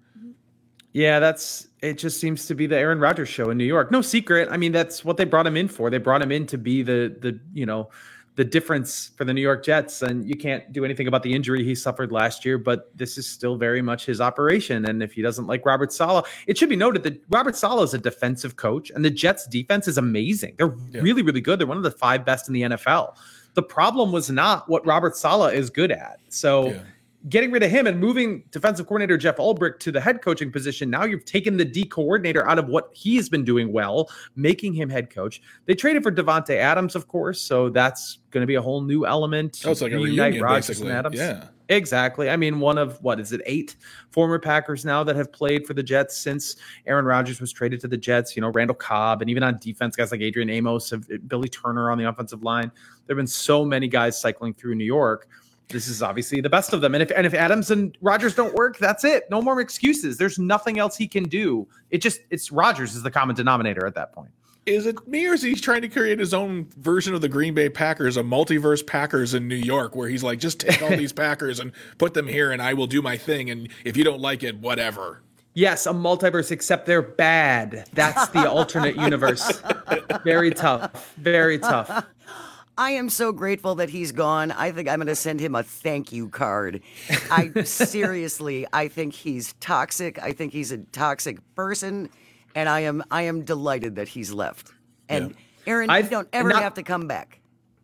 Yeah, that's it. Just seems to be the Aaron Rodgers show in New York. No secret. I mean, that's what they brought him in for. They brought him in to be the the you know the difference for the New York Jets, and you can't do anything about the injury he suffered last year, but this is still very much his operation. And if he doesn't like Robert Saleh, it should be noted that Robert Saleh is a defensive coach, and the Jets defense is amazing. They're yeah. really, really good. They're one of the five best in the N F L. The problem was not what Robert Saleh is good at. So yeah. getting rid of him and moving defensive coordinator Jeff Ulbrich to the head coaching position, now you've taken the D coordinator out of what he has been doing well, making him head coach. They traded for Devontae Adams, of course, so that's going to be a whole new element. Oh, it's like a reunion, basically. Adams. Yeah. Exactly. I mean, one of, what is it, eight former Packers now that have played for the Jets since Aaron Rodgers was traded to the Jets. You know, Randall Cobb, and even on defense, guys like Adrian Amos, Billy Turner on the offensive line. There have been so many guys cycling through New York. this is obviously the best of them. And if and if Adams and Rodgers don't work, that's it. No more excuses. There's nothing else he can do. It just it's Rodgers is the common denominator at that point. Is it me, or is he trying to create his own version of the Green Bay Packers, a multiverse Packers in New York, where he's like, just take all these Packers and put them here, and I will do my thing, and if you don't like it, whatever. Yes, a multiverse, except they're bad. That's the alternate universe. Very tough. Very tough. I am so grateful that he's gone. I think I'm going to send him a thank you card. I seriously, I think he's toxic. I think he's a toxic person. And I am I am delighted that he's left. And yeah. Aaron, I've, you don't ever not, have to come back.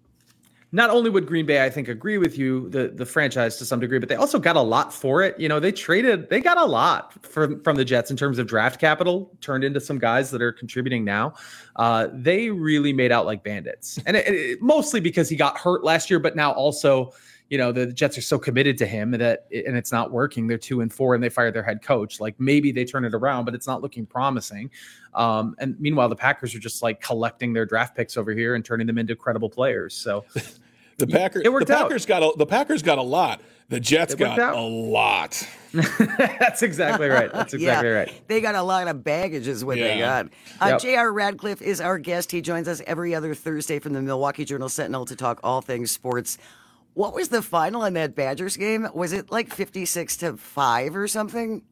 Not only would Green Bay, I think, agree with you, the, the franchise to some degree, but they also got a lot for it. You know, they traded, they got a lot from, from the Jets in terms of draft capital, turned into some guys that are contributing now. Uh, they really made out like bandits. And it, it, mostly because he got hurt last year, but now also, you know, the Jets are so committed to him that, and it's not working. They're two and four and they fired their head coach. Like maybe they turn it around, but it's not looking promising. Um, and meanwhile, the Packers are just like collecting their draft picks over here and turning them into credible players. So the Packers, it worked the out. Packers got a, the Packers got a lot. The Jets got out. a lot. That's exactly right. That's exactly yeah, right. They got a lot of baggage is what yeah. they got. Uh, Yep. J R. Radcliffe is our guest. He joins us every other Thursday from the Milwaukee Journal-Sentinel to talk all things sports. What was the final in that Badgers game? Was it like fifty-six to five or something?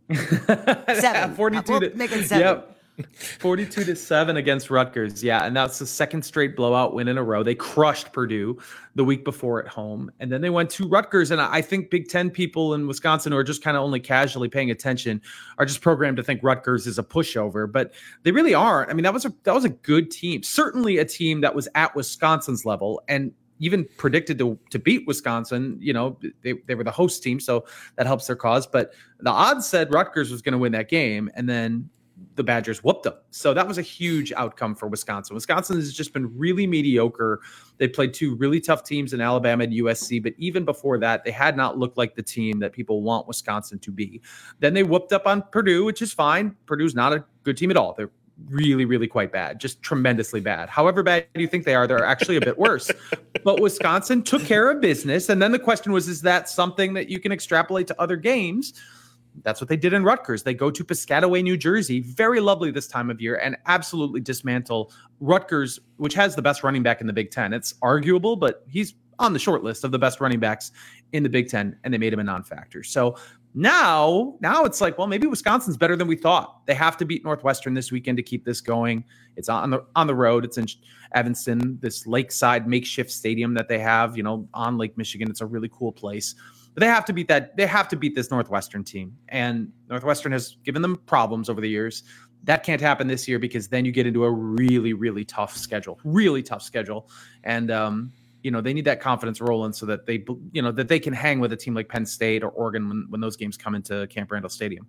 Seven. forty-two We'll to, make it seven. Yep. forty-two to seven against Rutgers. Yeah. And that's the second straight blowout win in a row. They crushed Purdue the week before at home. And then they went to Rutgers. And I think Big Ten people in Wisconsin who are just kind of only casually paying attention are just programmed to think Rutgers is a pushover, but they really aren't. I mean, that was a, that was a good team, certainly a team that was at Wisconsin's level and even predicted to, to beat Wisconsin. You know, they, they were the host team, so that helps their cause. But the odds said Rutgers was going to win that game, and then the Badgers whooped them. So that was a huge outcome for Wisconsin. Wisconsin has just been really mediocre. They played two really tough teams in Alabama and U S C, but even before that, they had not looked like the team that people want Wisconsin to be. Then they whooped up on Purdue, which is fine. Purdue's not a good team at all. They're really, really quite bad, just tremendously bad. However bad you think they are, they're actually a bit worse. But Wisconsin took care of business. And then the question was, is that something that you can extrapolate to other games? That's what they did in Rutgers. They go to Piscataway, New Jersey, very lovely this time of year, and absolutely dismantle Rutgers, which has the best running back in the Big Ten. It's arguable, but he's on the short list of the best running backs in the Big Ten, and they made him a non-factor. So Now, now it's like, well, maybe Wisconsin's better than we thought. They have to beat Northwestern this weekend to keep this going. It's on the on the road. It's in Evanston, this lakeside makeshift stadium that they have, you know, on Lake Michigan. It's a really cool place. But they have to beat that. They have to beat this Northwestern team. And Northwestern has given them problems over the years. That can't happen this year because then you get into a really, really tough schedule, really tough schedule. And, um, you know, they need that confidence rolling so that they, you know, that they can hang with a team like Penn State or Oregon when, when those games come into Camp Randall Stadium.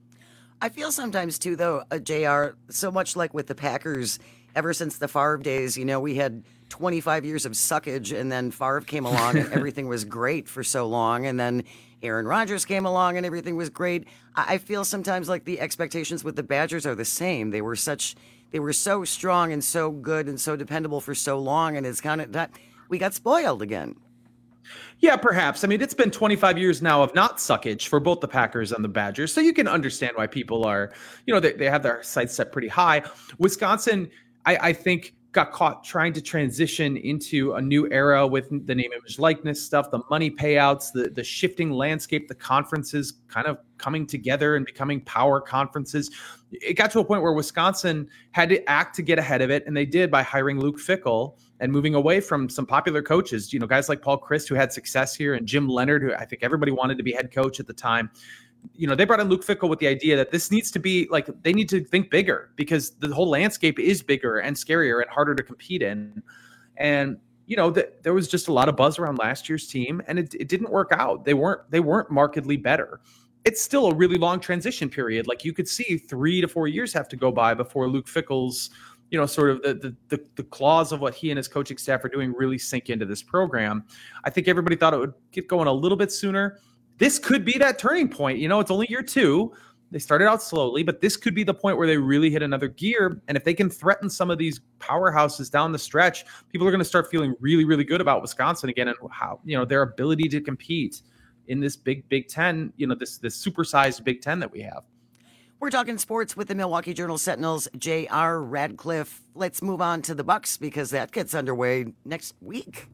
I feel sometimes too, though, uh, J R, so much like with the Packers, ever since the Favre days, you know, we had twenty-five years of suckage and then Favre came along and everything was great for so long. And then Aaron Rodgers came along and everything was great. I, I feel sometimes like the expectations with the Badgers are the same. They were such, they were so strong and so good and so dependable for so long. And it's kind of that. We got spoiled again. Yeah, perhaps. I mean, it's been twenty-five years now of not suckage for both the Packers and the Badgers. So you can understand why people are, you know, they, they have their sights set pretty high. Wisconsin, I, I think, got caught trying to transition into a new era with the name, image, likeness stuff, the money payouts, the, the shifting landscape, the conferences kind of coming together and becoming power conferences. It got to a point where Wisconsin had to act to get ahead of it, and they did by hiring Luke Fickell and moving away from some popular coaches, you know, guys like Paul Chryst, who had success here, and Jim Leonard, who I think everybody wanted to be head coach at the time. You know, they brought in Luke Fickell with the idea that this needs to be like, they need to think bigger because the whole landscape is bigger and scarier and harder to compete in. And, you know, th- there was just a lot of buzz around last year's team, and it, it didn't work out. They weren't, they weren't markedly better. It's still a really long transition period. Like you could see three to four years have to go by before Luke Fickell's, you know, sort of the, the the the claws of what he and his coaching staff are doing really sink into this program. I think everybody thought it would get going a little bit sooner. This could be that turning point. You know, it's only year two. They started out slowly, but this could be the point where they really hit another gear. And if they can threaten some of these powerhouses down the stretch, people are going to start feeling really, really good about Wisconsin again and how, you know, their ability to compete in this big Big Ten, you know, this this supersized Big Ten that we have. We're talking sports with the Milwaukee Journal Sentinel's J R Radcliffe. Let's move on to the Bucks because that gets underway next week.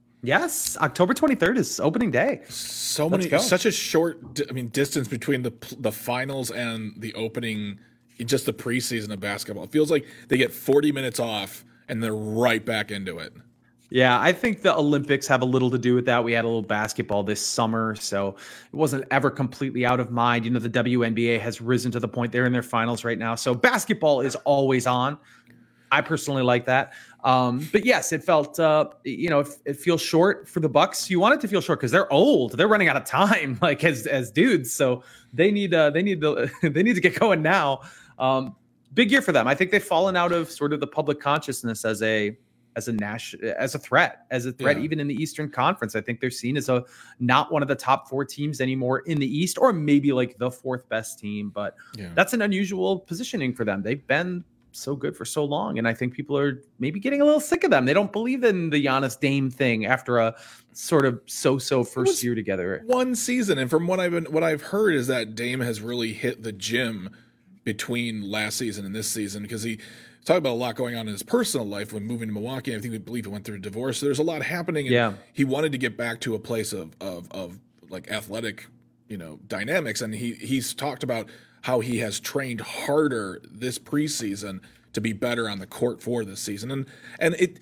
Yes, October twenty-third is opening day. So many, such a short, I mean, distance between the the finals and the opening, just the preseason of basketball. It feels like they get forty minutes off and they're right back into it. Yeah, I think the Olympics have a little to do with that. We had a little basketball this summer, so it wasn't ever completely out of mind. You know, the W N B A has risen to the point they're in their finals right now. So basketball is always on. I personally like that. Um, but yes, it felt, uh, you know, it, it feels short for the Bucks. You want it to feel short because they're old. They're running out of time, like as as dudes. So they need uh, they need to they need to get going now. Um, big year for them. I think they've fallen out of sort of the public consciousness as a as a national as a threat, as a threat, yeah. Even in the Eastern Conference. I think they're seen as a not one of the top four teams anymore in the East, or maybe like the fourth best team. But yeah. That's an unusual positioning for them. They've been so good for so long, and I think people are maybe getting a little sick of them. They don't believe in the Giannis Dame thing after a sort of so-so first year together. One season, and from what I've been, what I've heard is that Dame has really hit the gym between last season and this season because he talked about a lot going on in his personal life when moving to Milwaukee. I think we believe he went through a divorce. So there's a lot happening. And yeah, he wanted to get back to a place of of of like athletic, you know, dynamics, and he he's talked about how he has trained harder this preseason to be better on the court for this season. And and it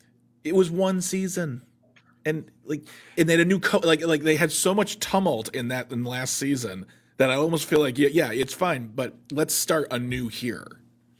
it was one season. And like and they had a new co- like like they had so much tumult in that in last season that I almost feel like yeah, yeah, it's fine, but let's start anew here.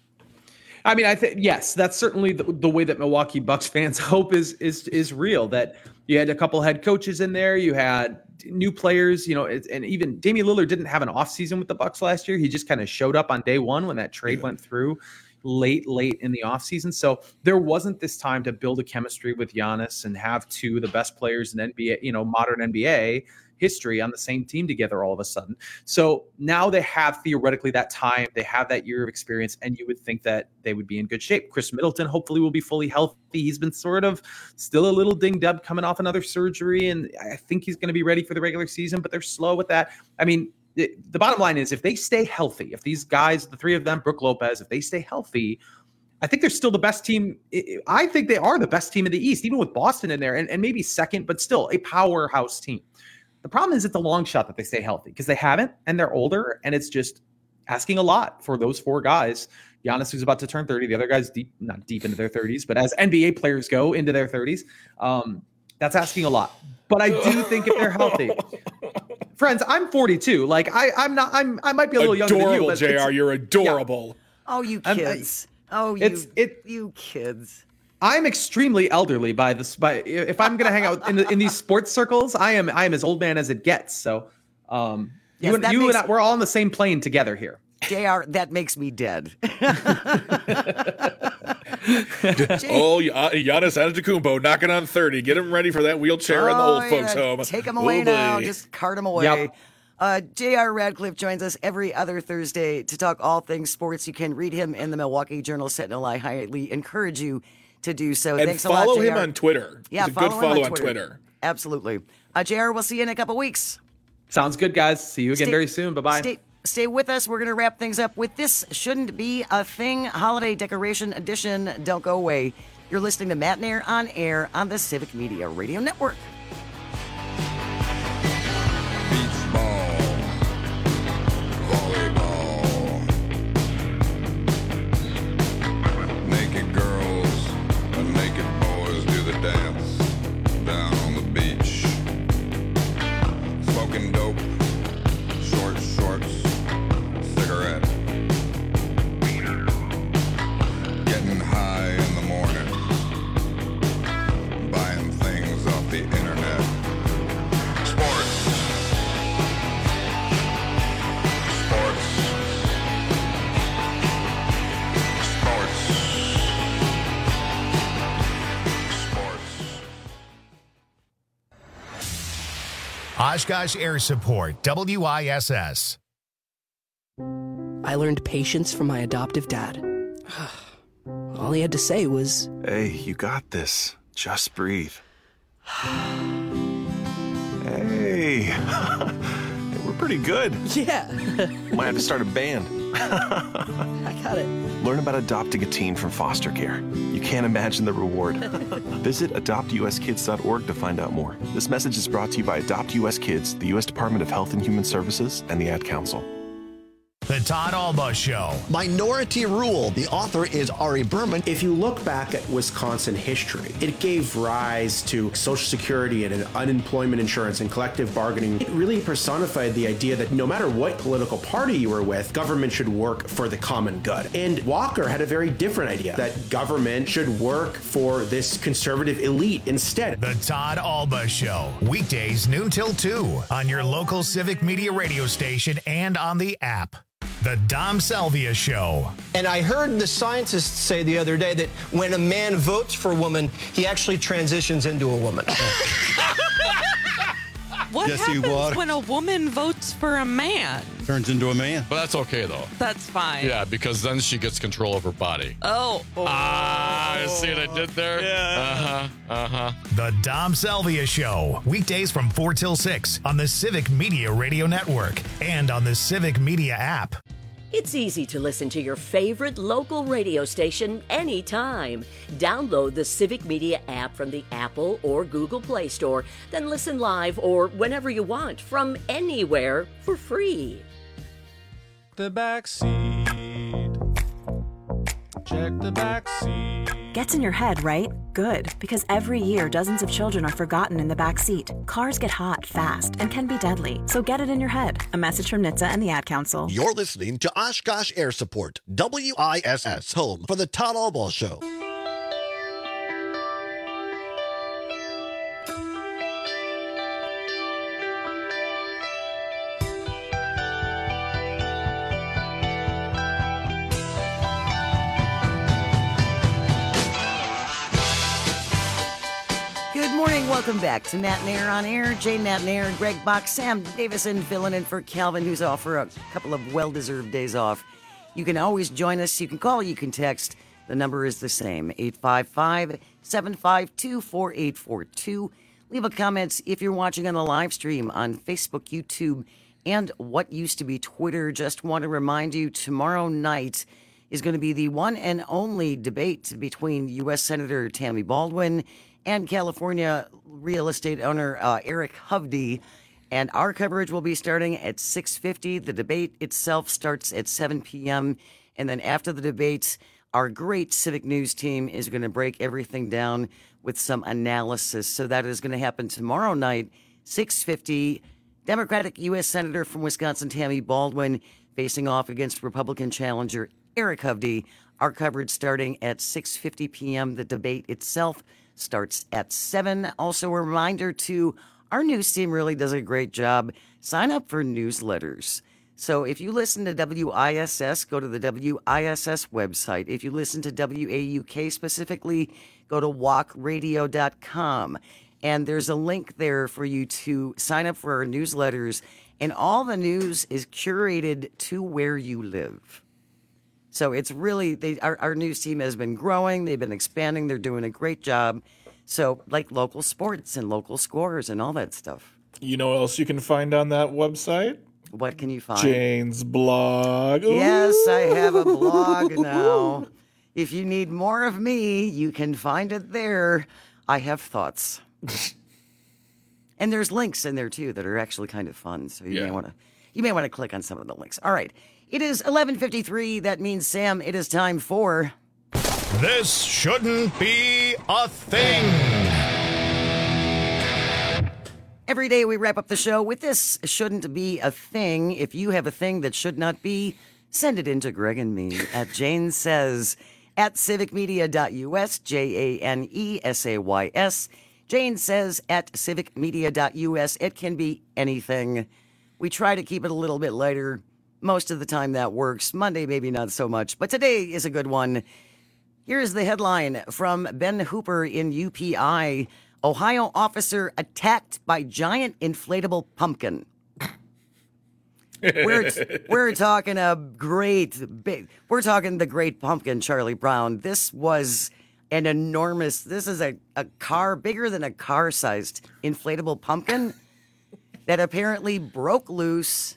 I mean, I think yes, that's certainly the, the way that Milwaukee Bucks fans hope is is is real. That you had a couple head coaches in there, you had new players, you know, and even Damian Lillard didn't have an offseason with the Bucks last year. He just kind of showed up on day one when that trade yeah. went through late, late in the offseason. So there wasn't this time to build a chemistry with Giannis and have two of the best players in N B A, you know, modern N B A history on the same team together all of a sudden. So now they have theoretically that time, they have that year of experience, and you would think that they would be in good shape. Chris Middleton hopefully will be fully healthy. He's been sort of still a little dinged up coming off another surgery, and I think he's going to be ready for the regular season, but they're slow with that. I mean, the, the bottom line is if they stay healthy, if these guys, the three of them, Brook Lopez, if they stay healthy, I think they're still the best team. I think they are the best team in the East, even with Boston in there, and, and maybe second, but still a powerhouse team. The problem is it's a long shot that they stay healthy because they haven't, and they're older, and it's just asking a lot for those four guys. Giannis, who's about to turn thirty, the other guys deep, not deep into their thirties, but as N B A players go into their thirties, um, that's asking a lot. But I do think if they're healthy, friends, I'm forty-two. Like I, I'm not. I'm. I might be a little adorable, younger than you. But J R, you're adorable. Yeah. Oh, you kids. I, oh, you. It's it. You kids. I'm extremely elderly by this. By if I'm going to hang out in the, in these sports circles, I am I am as old man as it gets. So, um, yes, you, and, you makes, and I, we're all on the same plane together here. J R, that makes me dead. oh, Giannis Antetokounmpo knocking on thirty. Get him ready for that wheelchair oh, in the old yeah. folks' home. Take him away Ooh, now. boy. Just cart him away. Yep. Uh, J R Radcliffe joins us every other Thursday to talk all things sports. You can read him in the Milwaukee Journal Sentinel. I highly encourage you to do so. And Thanks follow a lot, him J R. on Twitter. Yeah, He's a follow good follow him on, on Twitter. Twitter. Absolutely. Uh, J R, we'll see you in a couple weeks. Sounds good, guys. See you again Stay, very soon. Bye-bye. Stay, stay with us. We're going to wrap things up with this Shouldn't Be a Thing Holiday Decoration Edition. Don't go away. You're listening to Matt Nair on air on the Civic Media Radio Network. Oshkosh Air Support, W I S S. I learned patience from my adoptive dad. All he had to say was, "Hey, you got this. Just breathe." Hey, we're pretty good. Yeah. Might have to start a band. I got it. Learn about adopting a teen from foster care. You can't imagine the reward. Visit adopt u s kids dot org to find out more. This message is brought to you by Adopt U S Kids, the U S Department of Health and Human Services, and the Ad Council. The Todd Alba Show. Minority Rule. The author is Ari Berman. If you look back at Wisconsin history, it gave rise to Social Security and unemployment insurance and collective bargaining. It really personified the idea that no matter what political party you were with, government should work for the common good. And Walker had a very different idea, that government should work for this conservative elite instead. The Todd Alba Show. Weekdays noon till two on your local civic media radio station and on the app. The Dom Salvia Show. And I heard the scientists say the other day that when a man votes for a woman, he actually transitions into a woman. What Yes, he happens would. when a woman votes for a man? Turns into a man. But that's okay, though. That's fine. Yeah, because then she gets control of her body. Oh. Ah, you see what I did there? Yeah. Uh-huh, uh-huh. The Dom Salvia Show. Weekdays from four till six on the Civic Media Radio Network and on the Civic Media app. It's easy to listen to your favorite local radio station anytime. Download the Civic Media app from the Apple or Google Play Store, then listen live or whenever you want from anywhere for free. The back seat. Check the back seat. Gets in your head, right? Good, because every year dozens of children are forgotten in the back seat. Cars get hot fast and can be deadly, so get it in your head. A message from N H T S A and the Ad Council. You're listening to Oshkosh Air Support, W I S S, home for the Todd Alba Show. Good morning. Welcome back to Nat and Air on Air. Jane Nat and Air, Greg Bach, Sam Davison filling in for Calvin, who's off for a couple of well-deserved days off. You can always join us. You can call, you can text. The number is the same, eight five five, seven five two, four eight four two. Leave a comment if you're watching on the live stream on Facebook, YouTube, and what used to be Twitter. Just want to remind you, tomorrow night is going to be the one and only debate between U S Senator Tammy Baldwin and California real estate owner uh, Eric Hovde. And our coverage will be starting at six fifty. The debate itself starts at seven p.m. And then after the debate, our great Civic News team is going to break everything down with some analysis. So that is going to happen tomorrow night, six fifty. Democratic U S Senator from Wisconsin, Tammy Baldwin, facing off against Republican challenger Eric Hovde. Our coverage starting at six fifty p.m. The debate itself starts at seven. Also, a reminder to our news team really does a great job. Sign up for newsletters. So if you listen to W I S S, go to the W I S S website. If you listen to W A U K specifically, go to walk radio dot com. And there's a link there for you to sign up for our newsletters. And all the news is curated to where you live. So it's really, they, our, our news team has been growing. They've been expanding. They're doing a great job. So like local sports and local scores and all that stuff. You know what else you can find on that website? What can you find? Jane's blog. Yes, I have a blog now. If you need more of me, you can find it there. I have thoughts. And there's links in there too that are actually kind of fun. So you Yeah. may want to you may want to click on some of the links. All right. It is eleven fifty-three. That means, Sam, it is time for This Shouldn't Be a Thing. Every day we wrap up the show with This Shouldn't Be a Thing. If you have a thing that should not be, send it in to Greg and me at Jane Says at civic media dot U S, J A N E S A Y S. Jane Says at civic media dot U S. It can be anything. We try to keep it a little bit lighter. Most of the time that works. Monday, maybe not so much. But today is a good one. Here's the headline from Ben Hooper in U P I. Ohio officer attacked by giant inflatable pumpkin. We're we're talking a great big. We're talking the Great Pumpkin, Charlie Brown. This was an enormous. This is a, a car bigger than a car-sized inflatable pumpkin that apparently broke loose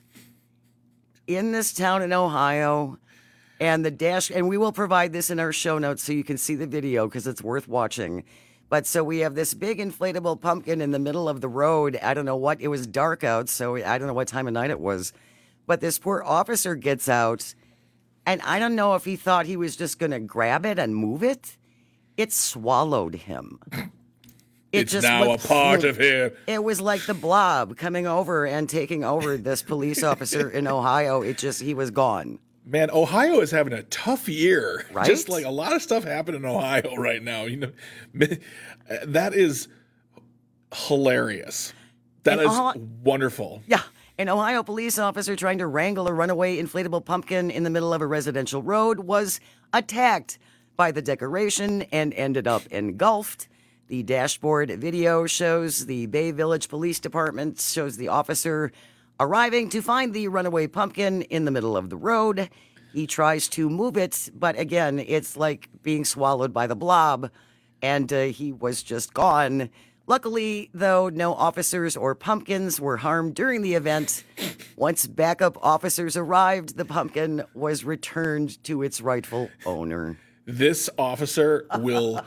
in this town in Ohio. And the dash, and we will provide this in our show notes so you can see the video because it's worth watching. But so we have this big inflatable pumpkin in the middle of the road. I don't know what, it was dark out, so I don't know what time of night it was. But this poor officer gets out, and I don't know if he thought he was just going to grab it and move it. It swallowed him. It it's just now a part of him. It was like the Blob coming over and taking over this police officer in Ohio. It just, he was gone. Man, Ohio is having a tough year. Right? Just like a lot of stuff happened in Ohio right now. You know, that is hilarious. That and is Ohio- wonderful. Yeah. An Ohio police officer trying to wrangle a runaway inflatable pumpkin in the middle of a residential road was attacked by the decoration and ended up engulfed. The dashboard video shows the Bay Village Police Department, shows the officer arriving to find the runaway pumpkin in the middle of the road. He tries to move it, but again, it's like being swallowed by the Blob, and uh, he was just gone. Luckily, though, no officers or pumpkins were harmed during the event. Once backup officers arrived, the pumpkin was returned to its rightful owner. This officer will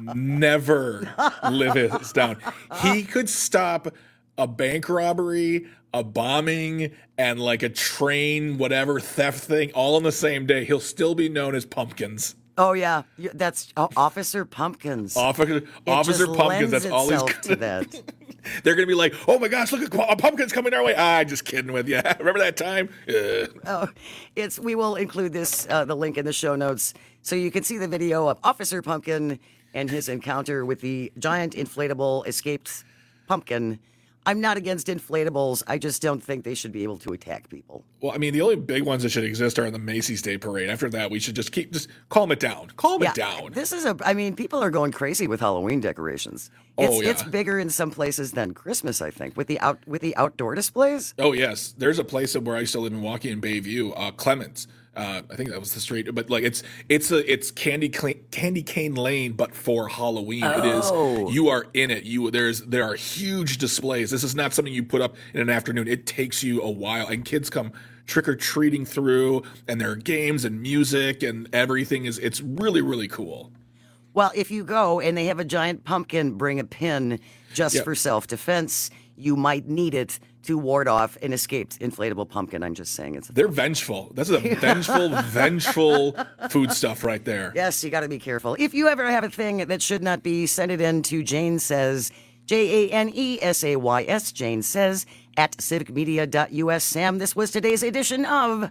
never live this down. He could stop a bank robbery, a bombing, and like a train, whatever, theft thing, all on the same day. He'll still be known as Pumpkins. Oh, yeah. That's oh, Officer Pumpkins. Officer, Officer Pumpkins, that's all he's to that. They're going to be like, oh my gosh, look at Pumpkins coming our way. Ah, just kidding with you. Remember that time? Uh. Oh, it's. We will include this, uh, the link in the show notes, so you can see the video of Officer Pumpkin and his encounter with the giant inflatable escaped pumpkin. I'm not against inflatables. I just don't think they should be able to attack people. Well, I mean, the only big ones that should exist are in the Macy's Day Parade. After that, we should just keep, just calm it down. Calm yeah, it down. This is a, I mean, people are going crazy with Halloween decorations. It's, oh, yeah. It's bigger in some places than Christmas, I think, with the out with the outdoor displays. Oh, yes. There's a place where I used to live in Milwaukee in Bayview, uh, Clements. Uh, I think that was the street, but like it's it's a it's Candy Candy Cane Lane, but for Halloween. Oh. It is. You are in it. You there's there are huge displays. This is not something you put up in an afternoon. It takes you a while, and kids come trick or treating through, and there are games and music, and everything is. It's really really cool. Well, if you go and they have a giant pumpkin, bring a pin just yep. for self defense. You might need it to ward off an escaped inflatable pumpkin. I'm just saying it's. They're vengeful. That's a vengeful, vengeful food stuff right there. Yes, you got to be careful. If you ever have a thing that should not be, send it in to Jane Says, J A N E S A Y S, Jane Says, at civic media dot U S. Sam, this was today's edition of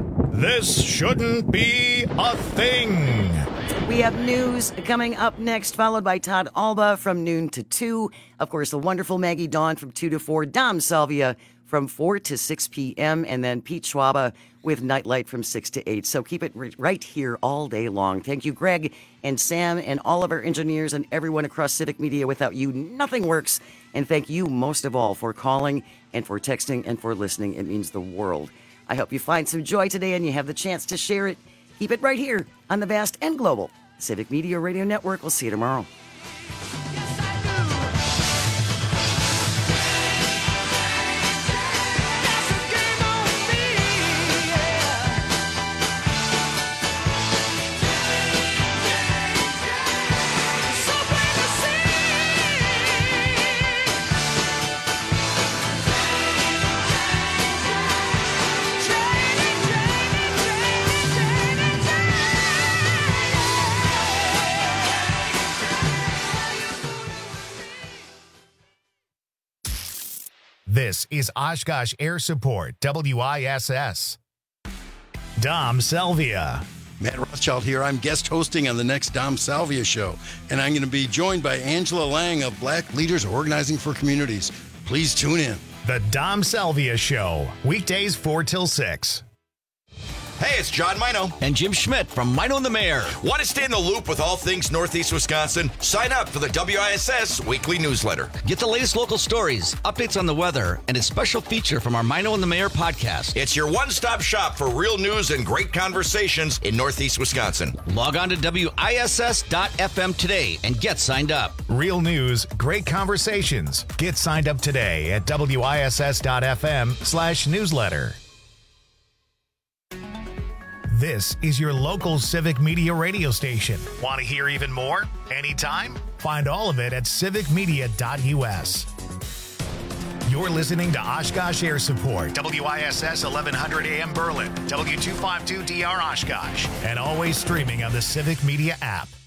This Shouldn't Be a Thing. We have news coming up next, followed by Todd Alba from noon to two. Of course, the wonderful Maggie Dawn from two to four. Dom Salvia from four to six p.m. And then Pete Schwaba with Nightlight from six to eight. So keep it right here all day long. Thank you, Greg and Sam and all of our engineers and everyone across Civic Media. Without you, nothing works. And thank you most of all for calling and for texting and for listening. It means the world. I hope you find some joy today and you have the chance to share it. Keep it right here on the vast and global Civic Media Radio Network. We'll see you tomorrow. This is Oshkosh Air Support, W I S S. Dom Salvia. Matt Rothschild here. I'm guest hosting on the next Dom Salvia show, and I'm going to be joined by Angela Lang of Black Leaders Organizing for Communities. Please tune in. The Dom Salvia Show, weekdays four till six. Hey, it's John Mino. And Jim Schmidt from Mino and the Mayor. Want to stay in the loop with all things Northeast Wisconsin? Sign up for the W I S S weekly newsletter. Get the latest local stories, updates on the weather, and a special feature from our Mino and the Mayor podcast. It's your one-stop shop for real news and great conversations in Northeast Wisconsin. Log on to W I S S dot F M today and get signed up. Real news, great conversations. Get signed up today at W I S S dot F M slash newsletter. This is your local Civic Media radio station. Want to hear even more? Anytime? Find all of it at civic media dot U S. You're listening to Oshkosh Air Support, W I S S eleven hundred A M Berlin, W two fifty-two D R Oshkosh, and always streaming on the Civic Media app.